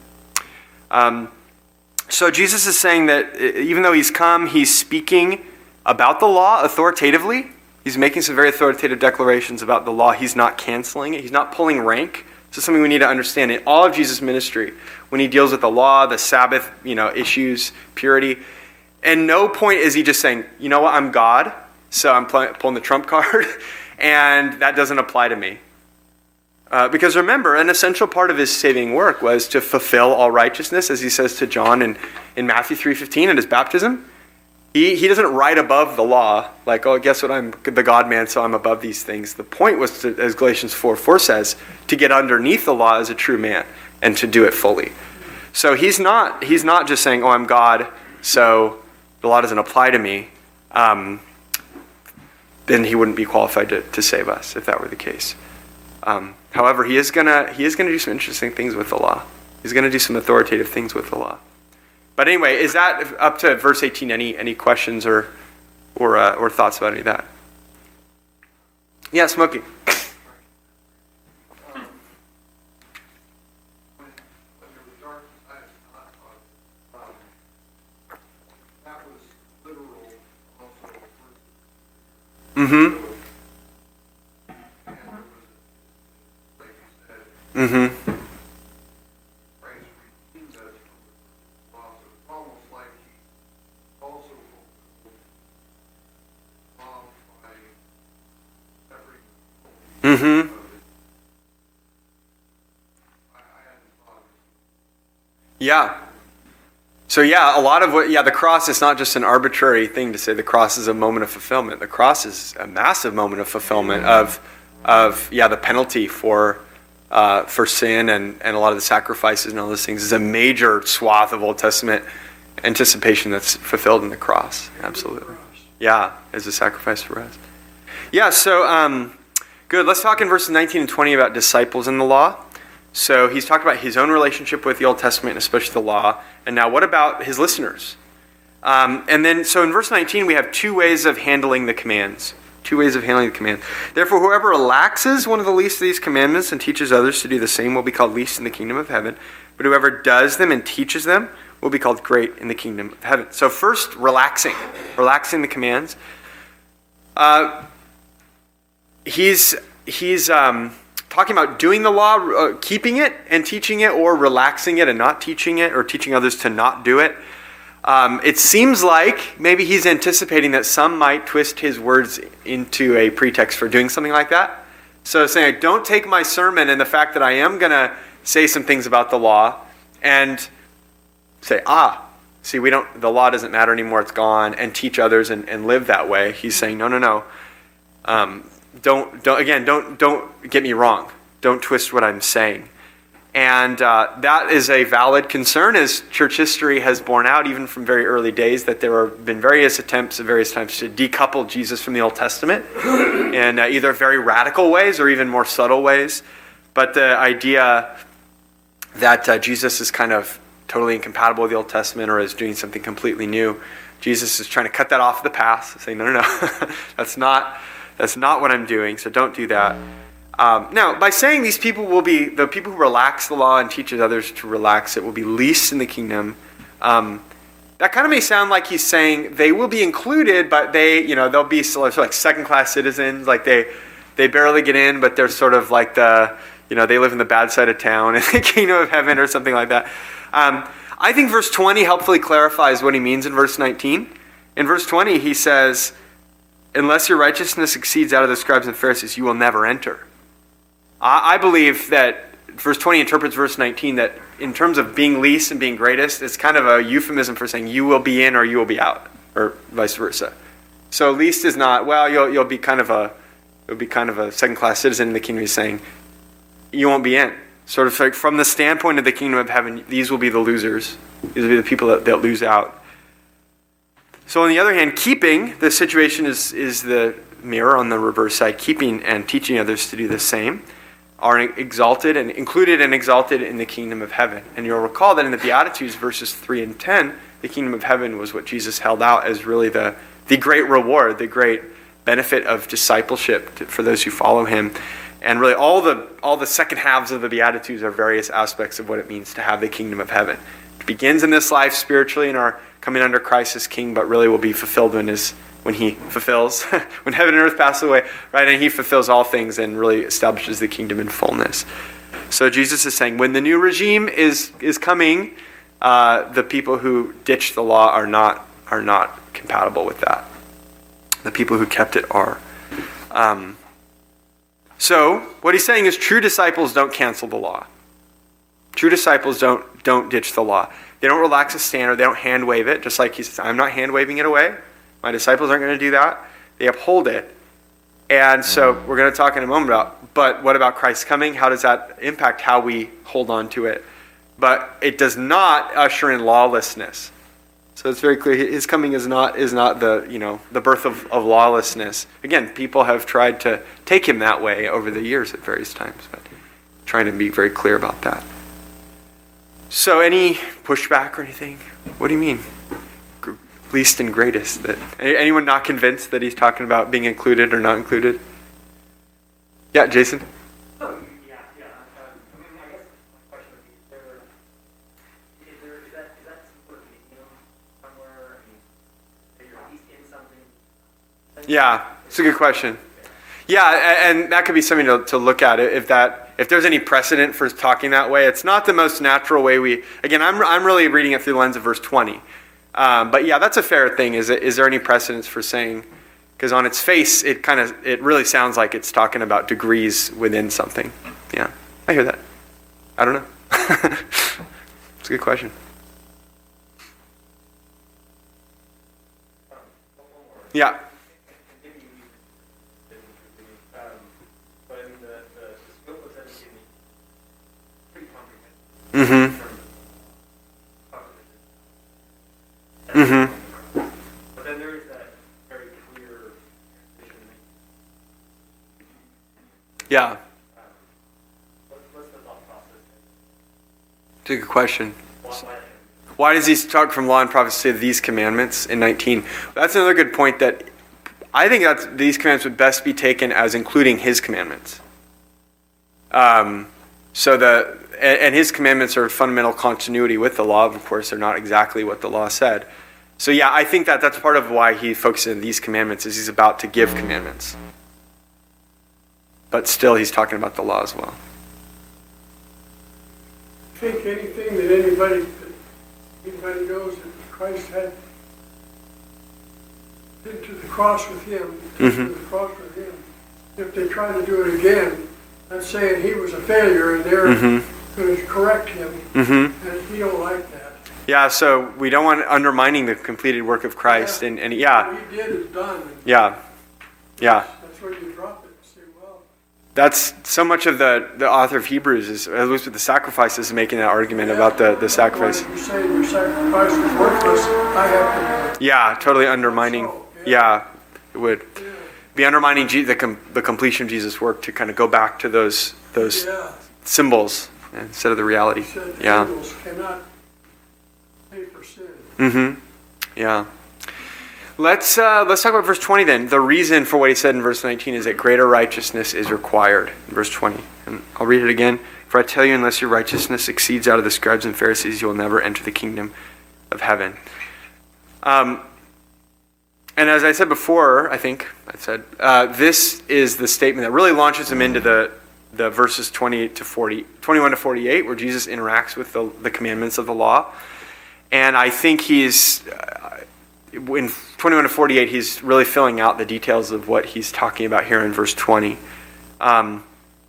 Um, so Jesus is saying that even though he's come, he's speaking about the law authoritatively. He's making some very authoritative declarations about the law. He's not canceling it. He's not pulling rank. This is something we need to understand in all of Jesus' ministry when he deals with the law, the Sabbath, you know, issues, purity. And no point is he just saying, you know what, I'm God, so I'm pl- pulling the trump card, and that doesn't apply to me. Uh, because remember, an essential part of his saving work was to fulfill all righteousness, as he says to John in, in Matthew three fifteen at his baptism. He, he doesn't write above the law, like, oh, guess what, I'm the God-man, so I'm above these things. The point was, to, as Galatians four four says, to get underneath the law as a true man and to do it fully. So he's not he's not just saying, oh, I'm God, so the law doesn't apply to me, um, then he wouldn't be qualified to, to save us if that were the case. Um, however, he is gonna he is gonna do some interesting things with the law. He's gonna do some authoritative things with the law. But anyway, is that up to verse eighteen? Any any questions or or uh, or thoughts about any of that? Yeah, Smokey. Mm-hmm. Mm-hmm. Mm-hmm. Yeah. So yeah, a lot of what, yeah, the cross is not just an arbitrary thing to say the cross is a moment of fulfillment. The cross is a massive moment of fulfillment of, of yeah, the penalty for uh, for sin and, and a lot of the sacrifices and all those things is a major swath of Old Testament anticipation that's fulfilled in the cross. Absolutely. Yeah, as a sacrifice for us. Yeah, so um, good. Let's talk in verses nineteen and twenty about disciples in the law. So he's talked about his own relationship with the Old Testament, and especially the law. And now what about his listeners? Um, and then, so in verse nineteen, we have two ways of handling the commands. Two ways of handling the commands. Therefore, whoever relaxes one of the least of these commandments and teaches others to do the same will be called least in the kingdom of heaven. but whoever does them and teaches them will be called great in the kingdom of heaven. So first, relaxing. Relaxing the commands. Uh, he's he's um, talking about doing the law, uh, keeping it and teaching it, or relaxing it and not teaching it, or teaching others to not do it. Um, it seems like maybe he's anticipating that some might twist his words into a pretext for doing something like that. So saying, don't take my sermon and the fact that I am going to say some things about the law and say, ah, see, we don't, the law doesn't matter anymore, it's gone, and teach others and, and live that way. He's saying, no, no, no. Um, don't, don't, again, don't, don't get me wrong. Don't twist what I'm saying. And uh, that is a valid concern, as church history has borne out, even from very early days, that there have been various attempts at various times to decouple Jesus from the Old Testament in uh, either very radical ways or even more subtle ways. But the idea that uh, Jesus is kind of totally incompatible with the Old Testament or is doing something completely new, Jesus is trying to cut that off the path, saying, no, no, no, that's not, that's not what I'm doing, so don't do that. Um, now, by saying these people will be, the people who relax the law and teach others to relax it will be least in the kingdom, um, that kind of may sound like he's saying they will be included, but they, you know, they'll be sort of like second-class citizens, like they, they barely get in, but they're sort of like the, you know, they live in the bad side of town in the kingdom of heaven or something like that. Um, I think verse twenty helpfully clarifies what he means in verse nineteen. In verse twenty, he says, unless your righteousness exceeds out of the scribes and Pharisees, you will never enter. I believe that verse twenty interprets verse nineteen that in terms of being least and being greatest, it's kind of a euphemism for saying you will be in or you will be out, or vice versa. So least is not, well, you'll you'll be kind of a you'll be kind of a second-class citizen in the kingdom. He's saying you won't be in. Sort of like from the standpoint of the kingdom of heaven, these will be the losers. These will be the people that, that lose out. So on the other hand, keeping, the situation is is the mirror on the reverse side. Keeping and teaching others to do the same are exalted and included and exalted in the kingdom of heaven. And you'll recall that in the Beatitudes, verses three and ten, the kingdom of heaven was what Jesus held out as really the, the great reward, the great benefit of discipleship to, for those who follow him. And really all the all the second halves of the Beatitudes are various aspects of what it means to have the kingdom of heaven. It begins in this life spiritually in our coming under Christ as king, but really will be fulfilled when his when he fulfills, when heaven and earth pass away, right? And he fulfills all things and really establishes the kingdom in fullness. So Jesus is saying, when the new regime is is coming, uh, the people who ditch the law are not are not compatible with that. The people who kept it are. Um, so what he's saying is, true disciples don't cancel the law. True disciples don't don't ditch the law. They don't relax a standard. They don't hand wave it. Just like he says, I'm not hand waving it away. My disciples aren't going to do that. They uphold it. And so we're going to talk in a moment about, but what about Christ's coming? How does that impact how we hold on to it? But it does not usher in lawlessness. So it's very clear his coming is not is not the, you know, the birth of, of lawlessness. Again, people have tried to take him that way over the years at various times, but trying to be very clear about that. So any pushback or anything? What do you mean? Least and greatest. That anyone not convinced that he's talking about being included or not included? Yeah, Jason? Oh, yeah, yeah. Um, I guess my question would be, is there, is there, is that, is that some sort of medium somewhere? I mean, that you're at least in something? Yeah, it's a good question. Yeah, and that could be something to, to look at. If that, if there's any precedent for talking that way, it's not the most natural way we. Again, I'm I'm really reading it through the lens of verse twenty, um, but yeah, that's a fair thing. Is it, is there any precedence for saying? Because on its face, it kind of it really sounds like it's talking about degrees within something. Yeah, I hear that. I don't know. It's a good question. Yeah. Mm-hmm. Mm-hmm. But then there is that very clear transition. Yeah. Um, what, what's the thought process? It's a good question. Why, why, Why does he talk from law and prophecy to these commandments in nineteen? That's another good point, that I think that these commandments would best be taken as including his commandments. Um, So the and, and his commandments are in fundamental continuity with the law. Of course, they're not exactly what the law said. So yeah, I think that that's part of why he focuses on these commandments, is he's about to give commandments. But still, he's talking about the law as well. I think anything that anybody, that anybody knows that Christ had been to the cross with him, Mm-hmm. to the cross with him, if they try to do it again, that's saying he was a failure and they're Mm-hmm. going to correct him, Mm-hmm. and he don't like that. Yeah, so we don't want undermining the completed work of Christ. Yeah. And, and yeah, What he did is done. and yeah, yeah. That's where you drop it and say, well, That's so much of the, the author of Hebrews, is at least with the sacrifices, making that argument about the, the sacrifice. If you say your sacrifice is worthless, I have to do it. Yeah, totally undermining. Yeah, it would Yeah. be undermining Je- the com- the completion of Jesus' work to kind of go back to those those Yeah. symbols instead of the reality. He said Yeah. angels cannot pay for sin. Mm-hmm. Yeah. Let's uh, let's talk about verse twenty then. The reason for what he said in verse nineteen is that greater righteousness is required. In verse twenty, and I'll read it again. For I tell you, unless your righteousness exceeds out of the scribes and Pharisees, you will never enter the kingdom of heaven. Um, and as I said before, I think I said uh, this is the statement that really launches him into the the verses twenty-eight to forty, twenty-one to forty-eight, where Jesus interacts with the the commandments of the law. And I think he's, uh, in twenty-one to forty-eight, he's really filling out the details of what he's talking about here in verse twenty. Um,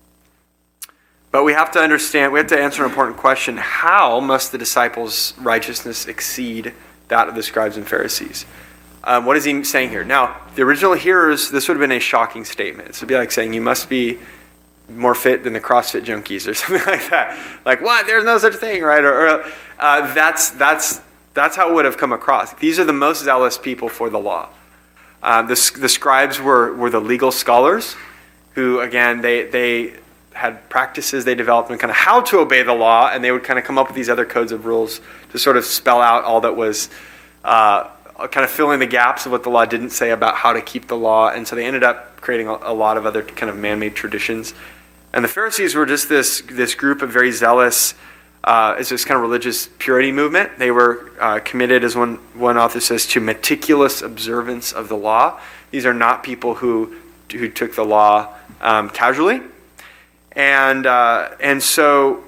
but we have to understand, we have to answer an important question. How must the disciples' righteousness exceed that of the scribes and Pharisees? Um, what is he saying here? Now, the original hearers, this would have been a shocking statement. This would be like saying you must be more fit than the CrossFit junkies or something like that. Like, what? There's no such thing, right? Or, or uh, that's that's that's how it would have come across. These are the most zealous people for the law. Uh, the the scribes were were the legal scholars, who again they they had practices they developed in kind of how to obey the law, and they would kind of come up with these other codes of rules to sort of spell out all that was. Uh, kind of filling the gaps of what the law didn't say about how to keep the law, and so they ended up creating a, a lot of other kind of man-made traditions. And the Pharisees were just this this group of very zealous, uh, it's this kind of religious purity movement. They were uh, committed, as one, one author says, to meticulous observance of the law. These are not people who who took the law um, casually. And uh, and so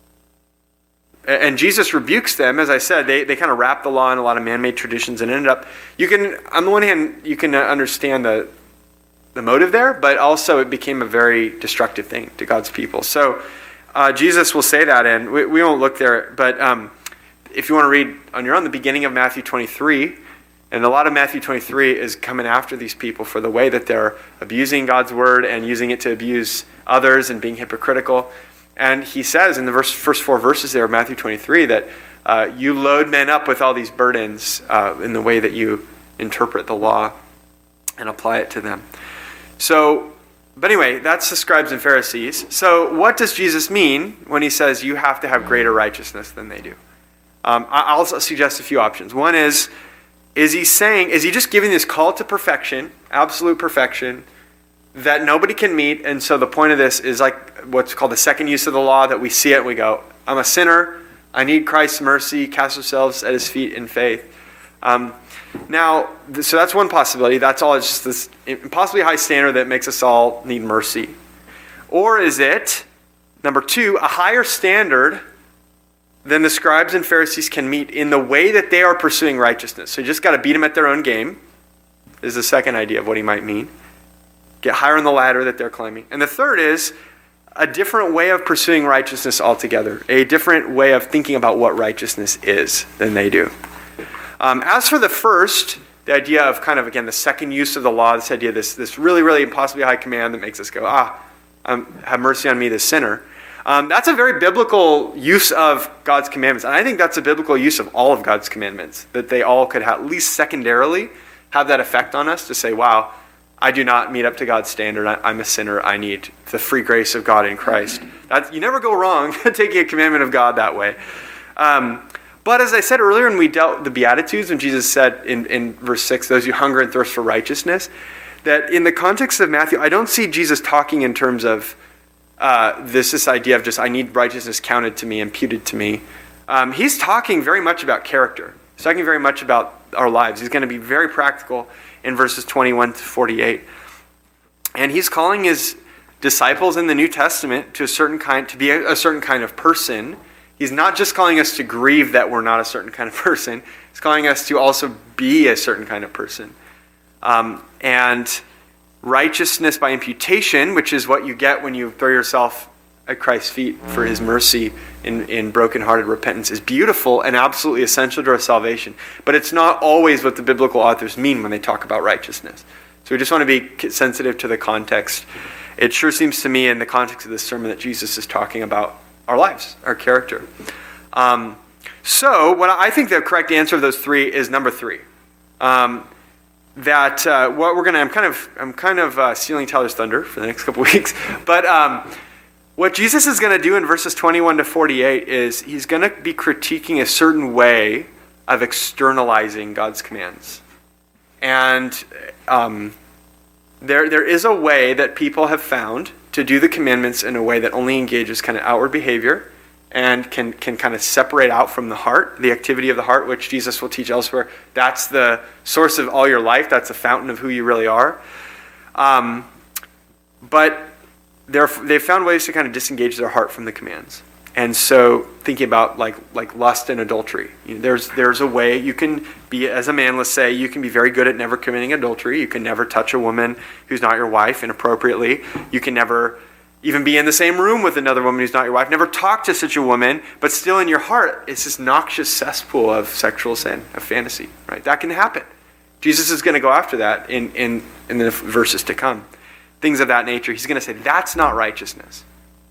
And Jesus rebukes them. As I said, they, they kind of wrap the law in a lot of man-made traditions and ended up, you can, on the one hand, you can understand the the motive there, but also it became a very destructive thing to God's people. So uh, Jesus will say that, and we, we won't look there, but um, if you want to read on your own, the beginning of Matthew twenty-three, and a lot of Matthew twenty-three is coming after these people for the way that they're abusing God's word and using it to abuse others and being hypocritical. And he says in the verse, first four verses there of Matthew twenty-three that uh, you load men up with all these burdens uh, in the way that you interpret the law and apply it to them. So, but anyway, that's the scribes and Pharisees. So what does Jesus mean when he says you have to have greater righteousness than they do? Um, I'll suggest a few options. One is, is he saying, is he just giving this call to perfection, absolute perfection, that nobody can meet, and so the point of this is like what's called the second use of the law, that we see it and we go, I'm a sinner, I need Christ's mercy, cast ourselves at his feet in faith. Um, now, so that's one possibility. That's all, it's just this impossibly high standard that makes us all need mercy. Or is it, number two, a higher standard than the scribes and Pharisees can meet in the way that they are pursuing righteousness? So you just got to beat them at their own game, is the second idea of what he might mean. Get higher on the ladder that they're climbing. And the third is a different way of pursuing righteousness altogether. A different way of thinking about what righteousness is than they do. Um, as for the first, the idea of kind of, again, the second use of the law, this idea, this this really, really impossibly high command that makes us go, ah, um, have mercy on me, the sinner. Um, that's a very biblical use of God's commandments. And I think that's a biblical use of all of God's commandments, that they all could have, at least secondarily have that effect on us to say, wow, I do not meet up to God's standard. I, I'm a sinner. I need the free grace of God in Christ. That's, you never go wrong taking a commandment of God that way. Um, but as I said earlier when we dealt with the Beatitudes, when Jesus said in, in verse six, those who hunger and thirst for righteousness, that in the context of Matthew, I don't see Jesus talking in terms of uh, this this idea of just I need righteousness counted to me, imputed to me. Um, he's talking very much about character. He's talking very much about our lives. He's going to be very practical in verses twenty-one to forty-eight. And he's calling his disciples in the New Testament to a certain kind, to be a, a certain kind of person. He's not just calling us to grieve that we're not a certain kind of person. He's calling us to also be a certain kind of person. Um, and righteousness by imputation, which is what you get when you throw yourself at Christ's feet for his mercy in, in brokenhearted repentance, is beautiful and absolutely essential to our salvation. But it's not always what the biblical authors mean when they talk about righteousness. So we just want to be sensitive to the context. It sure seems to me in the context of this sermon that Jesus is talking about our lives, our character. Um, so what I think the correct answer of those three is number three. Um, that uh, what we're gonna, I'm kind of, I'm kind of uh, stealing Tyler's thunder for the next couple weeks, but um, what Jesus is going to do in verses twenty-one to forty-eight is he's going to be critiquing a certain way of externalizing God's commands. And um, there, there is a way that people have found to do the commandments in a way that only engages kind of outward behavior and can, can kind of separate out from the heart, the activity of the heart, which Jesus will teach elsewhere. That's the source of all your life. That's the fountain of who you really are. Um, but they're, they've found ways to kind of disengage their heart from the commands. And so thinking about like like lust and adultery, you know, there's there's a way you can be, as a man, let's say, you can be very good at never committing adultery. You can never touch a woman who's not your wife inappropriately. You can never even be in the same room with another woman who's not your wife. Never talk to such a woman, but still in your heart, it's this noxious cesspool of sexual sin, of fantasy, right? That can happen. Jesus is going to go after that in, in, in the verses to come. Things of that nature. He's going to say, that's not righteousness.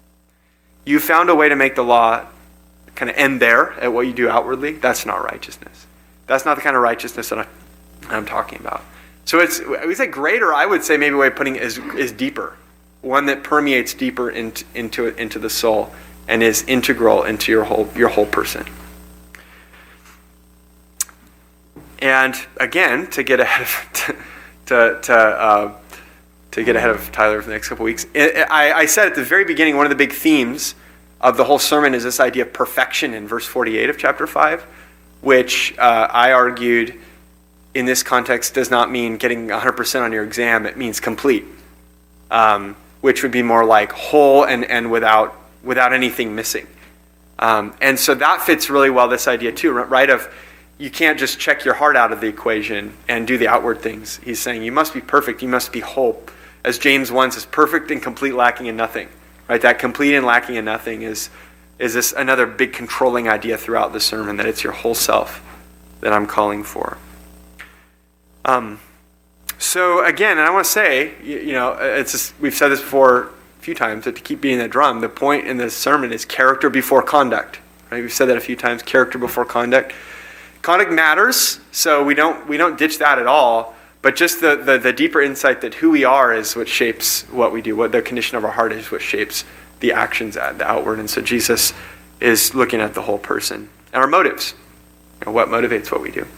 You found a way to make the law kind of end there at what you do outwardly. That's not righteousness. That's not the kind of righteousness that I'm talking about. So it's, we say greater, I would say maybe a way of putting it is, is deeper. One that permeates deeper into, into it, into the soul and is integral into your whole, your whole person. And again, to get ahead of, to, to, to uh, to get ahead of Tyler for the next couple weeks. I, I said at the very beginning, one of the big themes of the whole sermon is this idea of perfection in verse forty-eight of chapter five, which uh, I argued in this context does not mean getting one hundred percent on your exam. It means complete, um, which would be more like whole and, and without without anything missing. Um, and so that fits really well, this idea too, right, of you can't just check your heart out of the equation and do the outward things. He's saying you must be perfect, you must be whole. As James one says, perfect and complete, lacking in nothing. Right? That complete and lacking in nothing is, is this another big controlling idea throughout the sermon, that it's your whole self that I'm calling for. Um, so again, and I want to say, you, you know, it's just, we've said this before a few times, that to keep beating the drum, the point in this sermon is character before conduct. Right? We've said that a few times, character before conduct. Conduct matters, so we don't we don't ditch that at all. But just the, the, the deeper insight that who we are is what shapes what we do. What the condition of our heart is what shapes the actions, the outward. And so Jesus is looking at the whole person and our motives. You know, what motivates what we do.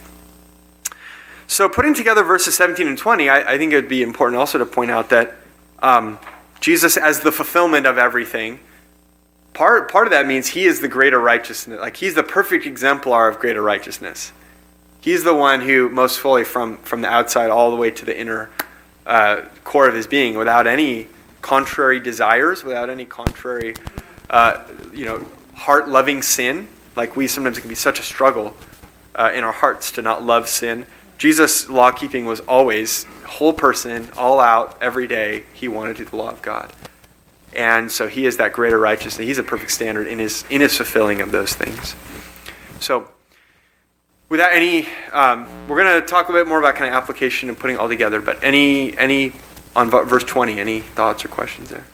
So putting together verses seventeen and twenty, I, I think it would be important also to point out that um, Jesus as the fulfillment of everything, part part of that means he is the greater righteousness. Like he's the perfect exemplar of greater righteousness. He's the one who most fully, from, from the outside all the way to the inner uh, core of his being, without any contrary desires, without any contrary, uh, you know, heart-loving sin. Like we sometimes, it can be such a struggle uh, in our hearts to not love sin. Jesus' law-keeping was always whole person, all out, every day. He wanted to do the law of God. And so he is that greater righteousness. He's a perfect standard in his in his fulfilling of those things. So, without any, um, we're going to talk a bit more about kind of application and putting it all together, but any, any on verse twenty, any thoughts or questions there?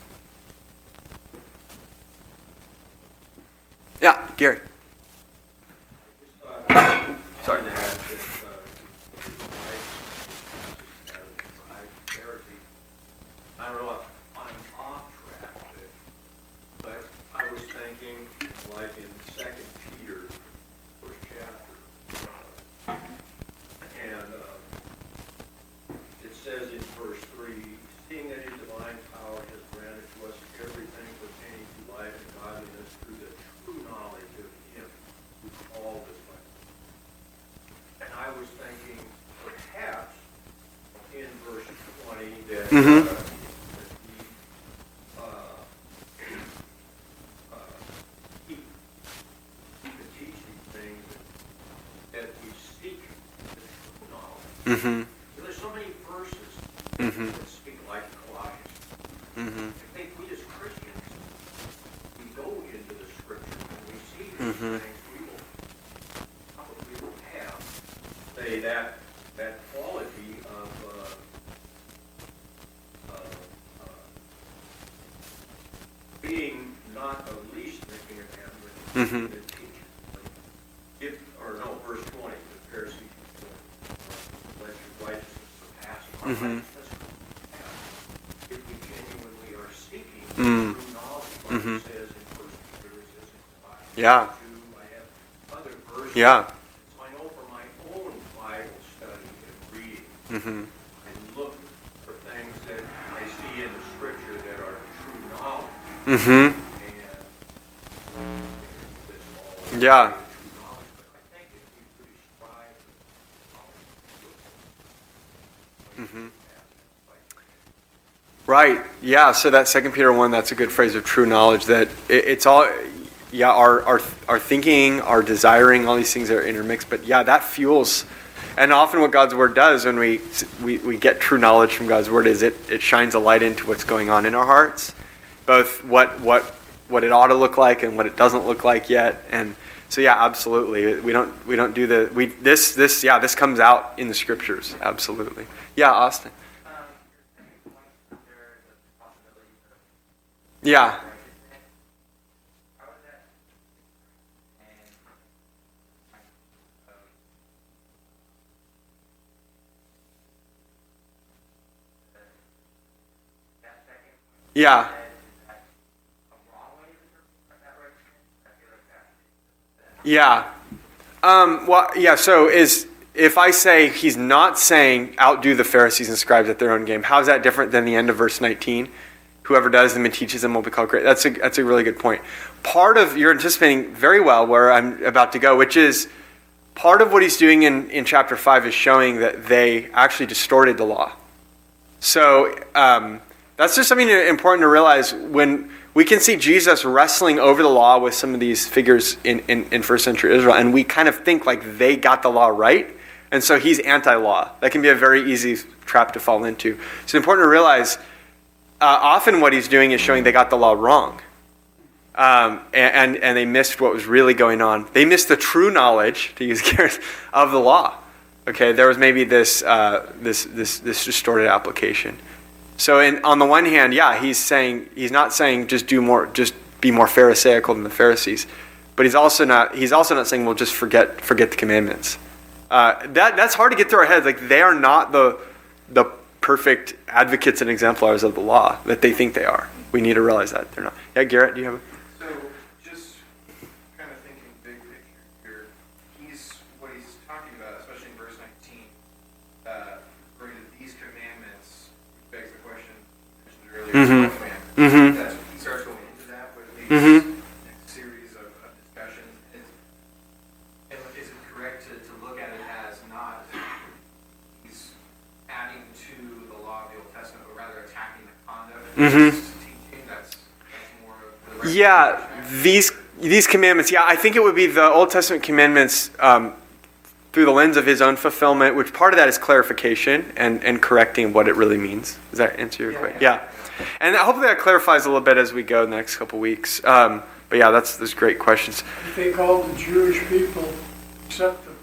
Yeah, Gary. Sorry. I don't know if I'm off track, but I was thinking, like in Second Peter, first chapter, uh, and uh, it says in verse three, seeing that his divine power has granted to us everything for Mhm. uh, uh, uh, keep, keep and teach these things, that, that we seek the true knowledge. Mm-hmm. There's so many verses Mhm. that speak like Colossians. Mm-hmm. I think we as Christians, we go into the scripture and we see these Mhm. things, we will probably will have, say, that, that quality of, uh, uh, uh, being not the least in the kingdom of heaven, but Mhm. the teacher. If, or no, verse twenty, the Pharisees, let your righteousness surpass our Mhm. righteousness. If we genuinely are seeking Mm. true knowledge, like Mhm. it says in First Peter, it says in Colossians Yeah. two, I have other verses. Yeah. So I know from my own Bible study and reading, Mm-hmm. I look for things that I see in the scripture that are true knowledge. Mm-hmm. And it's all Yeah. true knowledge, but I think if we really strive for knowledge, Mhm. like, Right. Yeah. So that Second Peter one, that's a good phrase of true knowledge. That it, it's all, yeah, our our our thinking, our desiring, all these things are intermixed. But yeah, that fuels, and often what God's word does when we we, we get true knowledge from God's word is it it shines a light into what's going on in our hearts, both what what what it ought to look like and what it doesn't look like yet. And so yeah, absolutely. We don't we don't do the we this this yeah this comes out in the scriptures. Absolutely. Yeah, Austin. Um, your second point, there is a possibility of Yeah. righteousness. How is that? And, uh, that second point Yeah. said, is that a wrong way to interpret that righteousness? I feel like that. Yeah. Um, well, yeah, so is if I say he's not saying outdo the Pharisees and scribes at their own game, how is that different than the end of verse nineteen? Whoever does them and teaches them will be called great. That's a, that's a really good point. Part of, you're anticipating very well where I'm about to go, which is part of what he's doing in, in chapter five is showing that they actually distorted the law. So um, that's just something important to realize when we can see Jesus wrestling over the law with some of these figures in, in, in first century Israel, and we kind of think like they got the law right, and so he's anti-law. That can be a very easy trap to fall into. So it's important to realize uh, often what he's doing is showing they got the law wrong. Um, and, and they missed what was really going on. They missed the true knowledge, to use Garrett, of the law. Okay, there was maybe this uh, this this this distorted application. So, in, on the one hand, yeah, he's saying he's not saying just do more, just be more Pharisaical than the Pharisees, but he's also not he's also not saying well just forget forget the commandments. Uh, that that's hard to get through our heads. Like they are not the the perfect advocates and exemplars of the law that they think they are. We need to realize that they're not. Yeah, Garrett, do you have a? So, just kind of thinking big picture here, he's, what he's talking about, especially in verse nineteen, uh, referring to these commandments, which begs the question, mentioned earlier, Mhm. twelve commandments. Mhm. That's, he starts going into that with these Mhm. next series of, of discussions. Is, and is it correct to, to look at it as not, he's adding to the law of the Old Testament, but rather attacking the conduct of Mhm. his teaching? That's, that's more of the right Yeah, interpretation. these these commandments. Yeah, I think it would be the Old Testament commandments um, through the lens of his own fulfillment, which part of that is clarification and, and correcting what it really means. Does that answer your Yeah, question? yeah. Yeah. And hopefully that clarifies a little bit as we go in the next couple weeks. Um, but yeah, that's those great questions. I think all the Jewish people, except the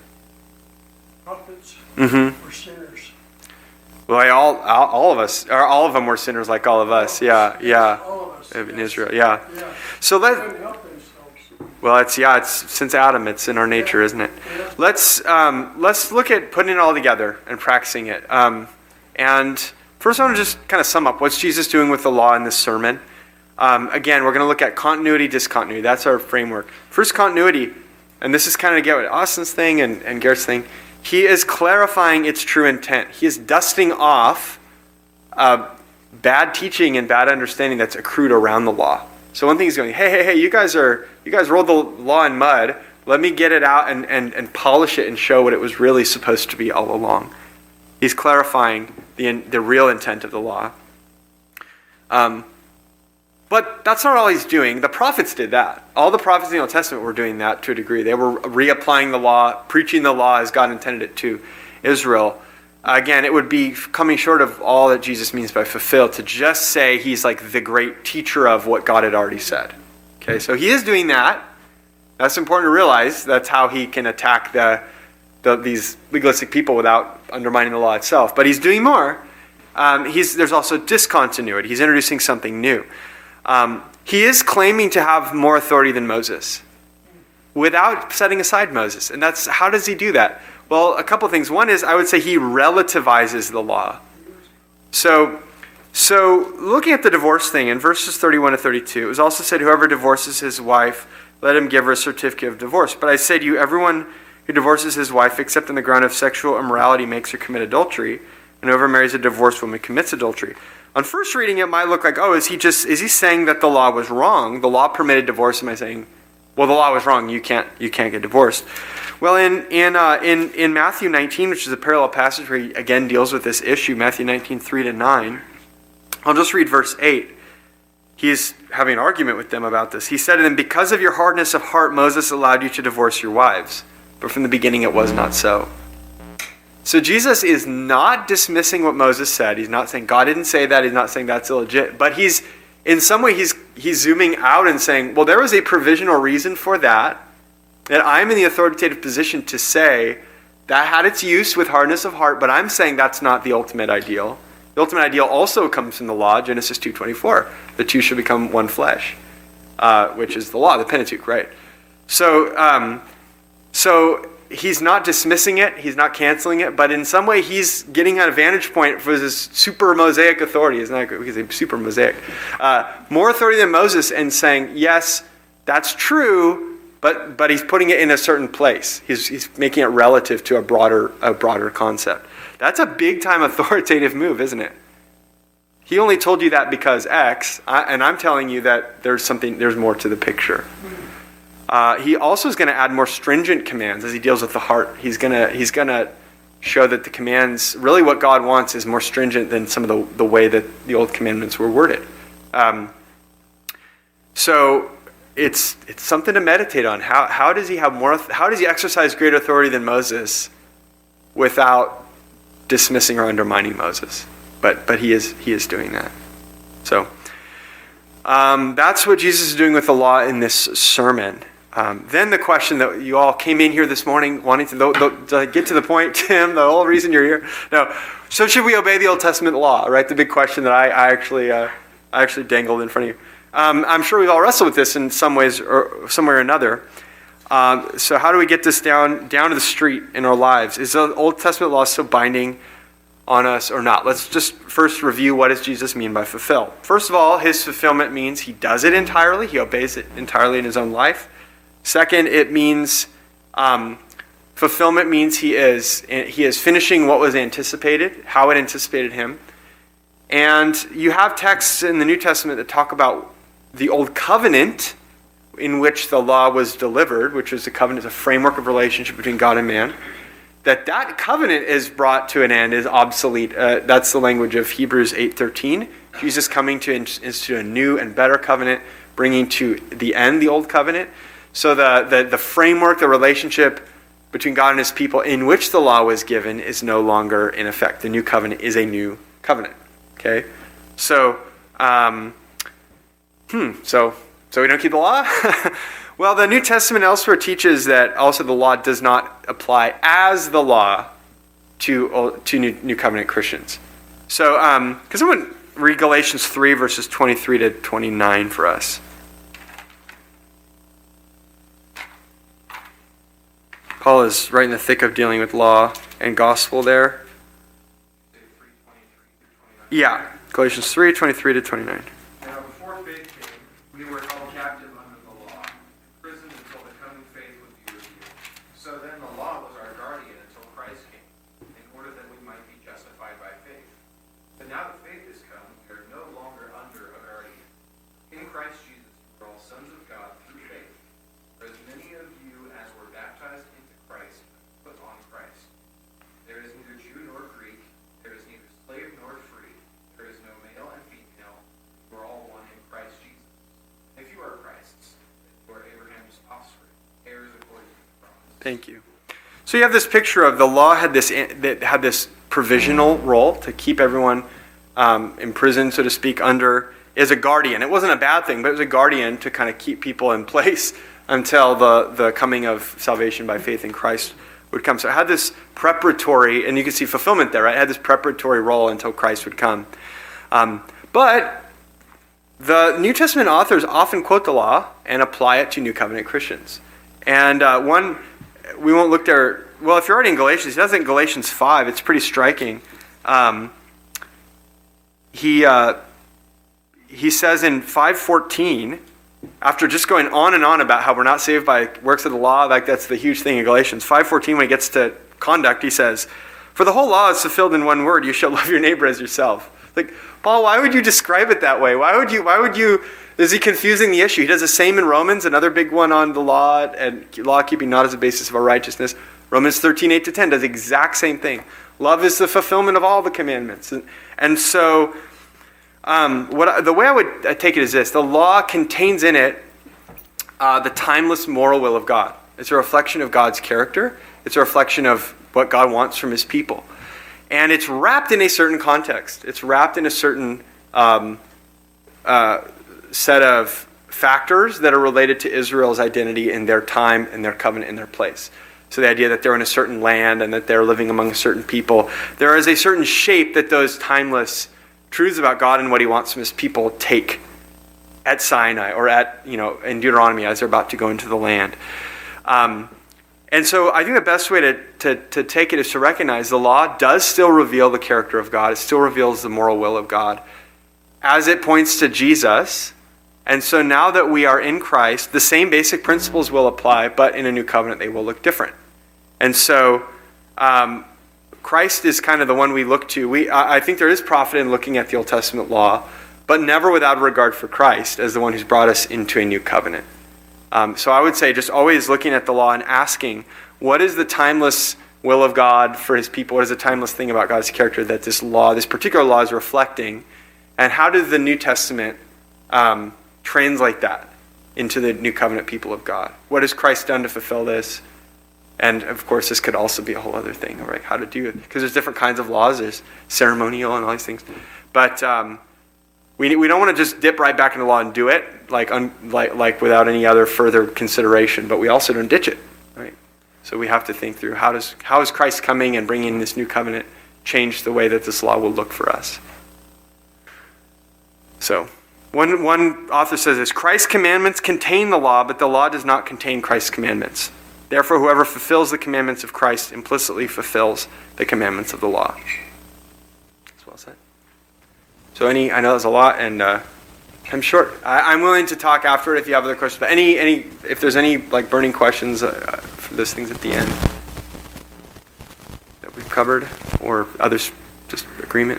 prophets, Mm-hmm. were sinners. Well, yeah, all, all all of us, or all of them were sinners like all of us. Yeah, yeah. All of us. In yes. Israel, yeah. Yeah. So They let couldn't help themselves. well, it's yeah, it's since Adam, it's in our nature, isn't it? Yeah. Let's um, let's look at putting it all together and practicing it. Um, and first, I want to just kind of sum up what's Jesus doing with the law in this sermon. Um, again, we're going to look at continuity, discontinuity. That's our framework. First, continuity, and this is kind of get what Austin's thing and, and Garrett's thing. He is clarifying its true intent. He is dusting off uh, bad teaching and bad understanding that's accrued around the law. So one thing he's going, hey, hey, hey, you guys are you guys rolled the law in mud. Let me get it out and, and, and polish it and show what it was really supposed to be all along. He's clarifying the the real intent of the law. Um, but that's not all he's doing. The prophets did that. All the prophets in the Old Testament were doing that to a degree. They were reapplying the law, preaching the law as God intended it to Israel. Again, it would be coming short of all that Jesus means by fulfill to just say he's like the great teacher of what God had already said. Okay, so he is doing that. That's important to realize. That's how he can attack the, the these legalistic people without undermining the law itself. But he's doing more. Um, he's, there's also discontinuity. He's introducing something new. Um, he is claiming to have more authority than Moses without setting aside Moses. And that's, how does he do that? Well, a couple things. One is, I would say he relativizes the law. So, so looking at the divorce thing, in verses thirty-one to thirty-two, it was also said, whoever divorces his wife, let him give her a certificate of divorce. But I say to you, everyone who divorces his wife, except on the ground of sexual immorality, makes her commit adultery, and whoever marries a divorced woman commits adultery. On first reading, it might look like, oh, is he just is he saying that the law was wrong? The law permitted divorce. Am I saying, well, the law was wrong. You can't you can't get divorced. Well, in in uh, in in Matthew nineteen, which is a parallel passage where he again deals with this issue, Matthew nineteen, three to nine. I'll just read verse eight. He's having an argument with them about this. He said to them, because of your hardness of heart, Moses allowed you to divorce your wives, but from the beginning it was not so. So Jesus is not dismissing what Moses said. He's not saying God didn't say that. He's not saying that's illegit. But he's, in some way, he's he's zooming out and saying, well, there was a provisional reason for that, that I'm in the authoritative position to say that had its use with hardness of heart, but I'm saying that's not the ultimate ideal. The ultimate ideal also comes from the law, Genesis two twenty-four. The two shall become one flesh, uh, which is the law, the Pentateuch, right? So, um, so he's not dismissing it, he's not canceling it, but in some way he's getting an advantage point for this super Mosaic authority. It's not because he's super Mosaic. Uh, more authority than Moses, and saying, yes, that's true, but but he's putting it in a certain place. He's he's making it relative to a broader a broader concept. That's a big time authoritative move, isn't it? He only told you that because X, and I'm telling you that there's something, there's more to the picture. Uh, he also is going to add more stringent commands as he deals with the heart. He's going to he's going to show that the commands, really what God wants, is more stringent than some of the, the way that the old commandments were worded. Um, so it's it's something to meditate on. How how does he have more? How does he exercise greater authority than Moses without dismissing or undermining Moses? But but he is he is doing that. So um, that's what Jesus is doing with the law in this sermon. Um, then the question that you all came in here this morning wanting to, the, the, to get to the point, Tim, the whole reason you're here. No, so should we obey the Old Testament law? Right, the big question that I, I actually uh, I actually dangled in front of you. Um, I'm sure we've all wrestled with this in some ways or some way or another. Um, so how do we get this down down to the street in our lives? Is the Old Testament law still binding on us or not? Let's just first review, what does Jesus mean by fulfill? First of all, his fulfillment means he does it entirely. He obeys it entirely in his own life. Second, it means um, fulfillment means he is he is finishing what was anticipated, how it anticipated him. And you have texts in the New Testament that talk about the Old Covenant in which the law was delivered, which is the covenant, a framework of relationship between God and man. That that covenant is brought to an end, is obsolete. Uh, that's the language of Hebrews eight thirteen. Jesus coming to institute a new and better covenant, bringing to the end the old covenant. So the, the, the framework, the relationship between God and his people in which the law was given is no longer in effect. The new covenant is a new covenant. Okay? So, um, hmm, so, so we don't keep the law? Well, the New Testament elsewhere teaches that also the law does not apply as the law to to New, New Covenant Christians. So, um, because I want to read Galatians three, verses twenty-three to twenty-nine for us. Paul is right in the thick of dealing with law and gospel there. Yeah, Galatians three, twenty-three to twenty-nine. Now before faith came, we were held captive under the law, imprisoned until the coming faith would be revealed. So then the law was our guardian until Christ came, in order that we might be justified by faith. But now that faith has come, we are no longer under a guardian. In Christ Jesus, we are all sons of God through faith. For as many of you as were baptized into Christ, put on Christ. There is neither Jew nor Greek, there is neither slave nor free, there is no male and female, Thank you. So you have this picture of the law had this that had this provisional role to keep everyone um, imprisoned, so to speak, under as a guardian. It wasn't a bad thing, but it was a guardian to kind of keep people in place until the, the coming of salvation by faith in Christ would come. So it had this preparatory, and you can see fulfillment there, right? It had this preparatory role until Christ would come. Um, but the New Testament authors often quote the law and apply it to New Covenant Christians. And uh, one, we won't look there, well, if you're already in Galatians, he does it in Galatians five. It's pretty striking. Um, he, uh, he says in five fourteen, after just going on and on about how we're not saved by works of the law, like that's the huge thing in Galatians, five fourteen, when he gets to conduct, he says, "For the whole law is fulfilled in one word, you shall love your neighbor as yourself." Like, Paul, why would you describe it that way? Why would you, why would you, is he confusing the issue? He does the same in Romans, another big one on the law and law keeping not as a basis of our righteousness. Romans thirteen, eight to ten does the exact same thing. Love is the fulfillment of all the commandments. And, and so, um, what I, the way I would I take it is this: the law contains in it uh, the timeless moral will of God. It's a reflection of God's character. It's a reflection of what God wants from his people. And it's wrapped in a certain context. It's wrapped in a certain um, uh, set of factors that are related to Israel's identity in their time, in their covenant, in their place. So the idea that they're in a certain land and that they're living among a certain people. There is a certain shape that those timeless truths about God and what he wants from his people take at Sinai or at, you know, in Deuteronomy as they're about to go into the land. Um, and so I think the best way to, to, to take it is to recognize the law does still reveal the character of God. It still reveals the moral will of God as it points to Jesus. And so now that we are in Christ, the same basic principles will apply, but in a new covenant they will look different. And so um, Christ is kind of the one we look to. We, I think there is profit in looking at the Old Testament law, but never without regard for Christ as the one who's brought us into a new covenant. Um, so I would say just always looking at the law and asking, what is the timeless will of God for his people? What is the timeless thing about God's character that this law, this particular law is reflecting? And how does the New Testament um, translate that into the new covenant people of God? What has Christ done to fulfill this? And of course, this could also be a whole other thing, right? How to do it. Because there's different kinds of laws. There's ceremonial and all these things. But um, we we don't want to just dip right back into law and do it, like, un, like like without any other further consideration. But we also don't ditch it, right? So we have to think through how does how is Christ coming and bringing this new covenant change the way that this law will look for us? So one one author says this: Christ's commandments contain the law, but the law does not contain Christ's commandments. Therefore, whoever fulfills the commandments of Christ implicitly fulfills the commandments of the law. That's well said. So any, I know there's a lot, and uh, I'm short. I, I'm willing to talk after it if you have other questions. But any, any, if there's any like burning questions uh, for those things at the end that we've covered, or others, just agreement.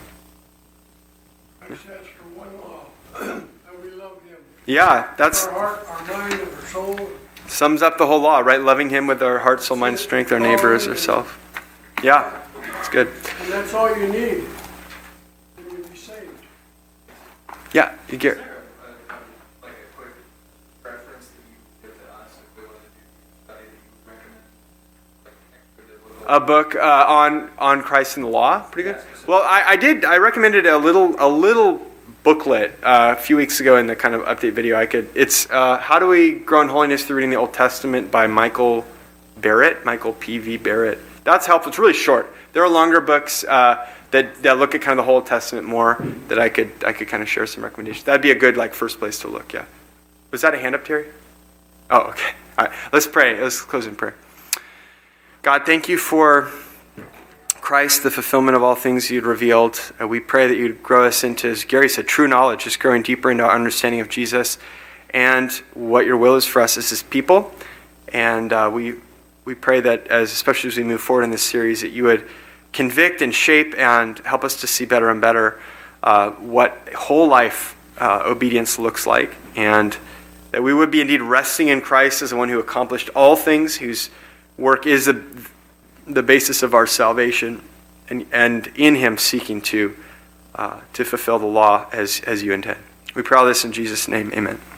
I just ask for one law, that we love him. Yeah, that's Our heart, our mind, and our soul. Sums up the whole law, right? Loving him with our heart, soul, mind, and strength, our neighbor as ourselves. Yeah, it's good. And that's all you need. And you'll be saved. Yeah, you get. Is there a, a, like a quick reference that you give to us if we want to do study that you would recommend? Like extra biblical? A book uh, on on Christ and the law, pretty good. Well, I, I did. I recommended a little a little booklet uh, a few weeks ago in the kind of update video. I could. It's uh, How Do We Grow in Holiness Through Reading the Old Testament by Michael Barrett, Michael P V Barrett. That's helpful. It's really short. There are longer books uh, that that look at kind of the whole Testament more that I could I could kind of share some recommendations. That'd be a good like first place to look. Yeah. Was that a hand up, Terry? Oh, okay. All right. Let's pray. Let's close in prayer. God, thank you for Christ, the fulfillment of all things you'd revealed. Uh, we pray that you'd grow us into, as Gary said, true knowledge, just growing deeper into our understanding of Jesus and what your will is for us as his people. And uh, we we pray that, as especially as we move forward in this series, that you would convict and shape and help us to see better and better uh, what whole life uh, obedience looks like, and that we would be indeed resting in Christ as the one who accomplished all things, whose work is the the basis of our salvation, and, and in him seeking to uh, to fulfill the law as, as you intend. We pray all this in Jesus' name, amen.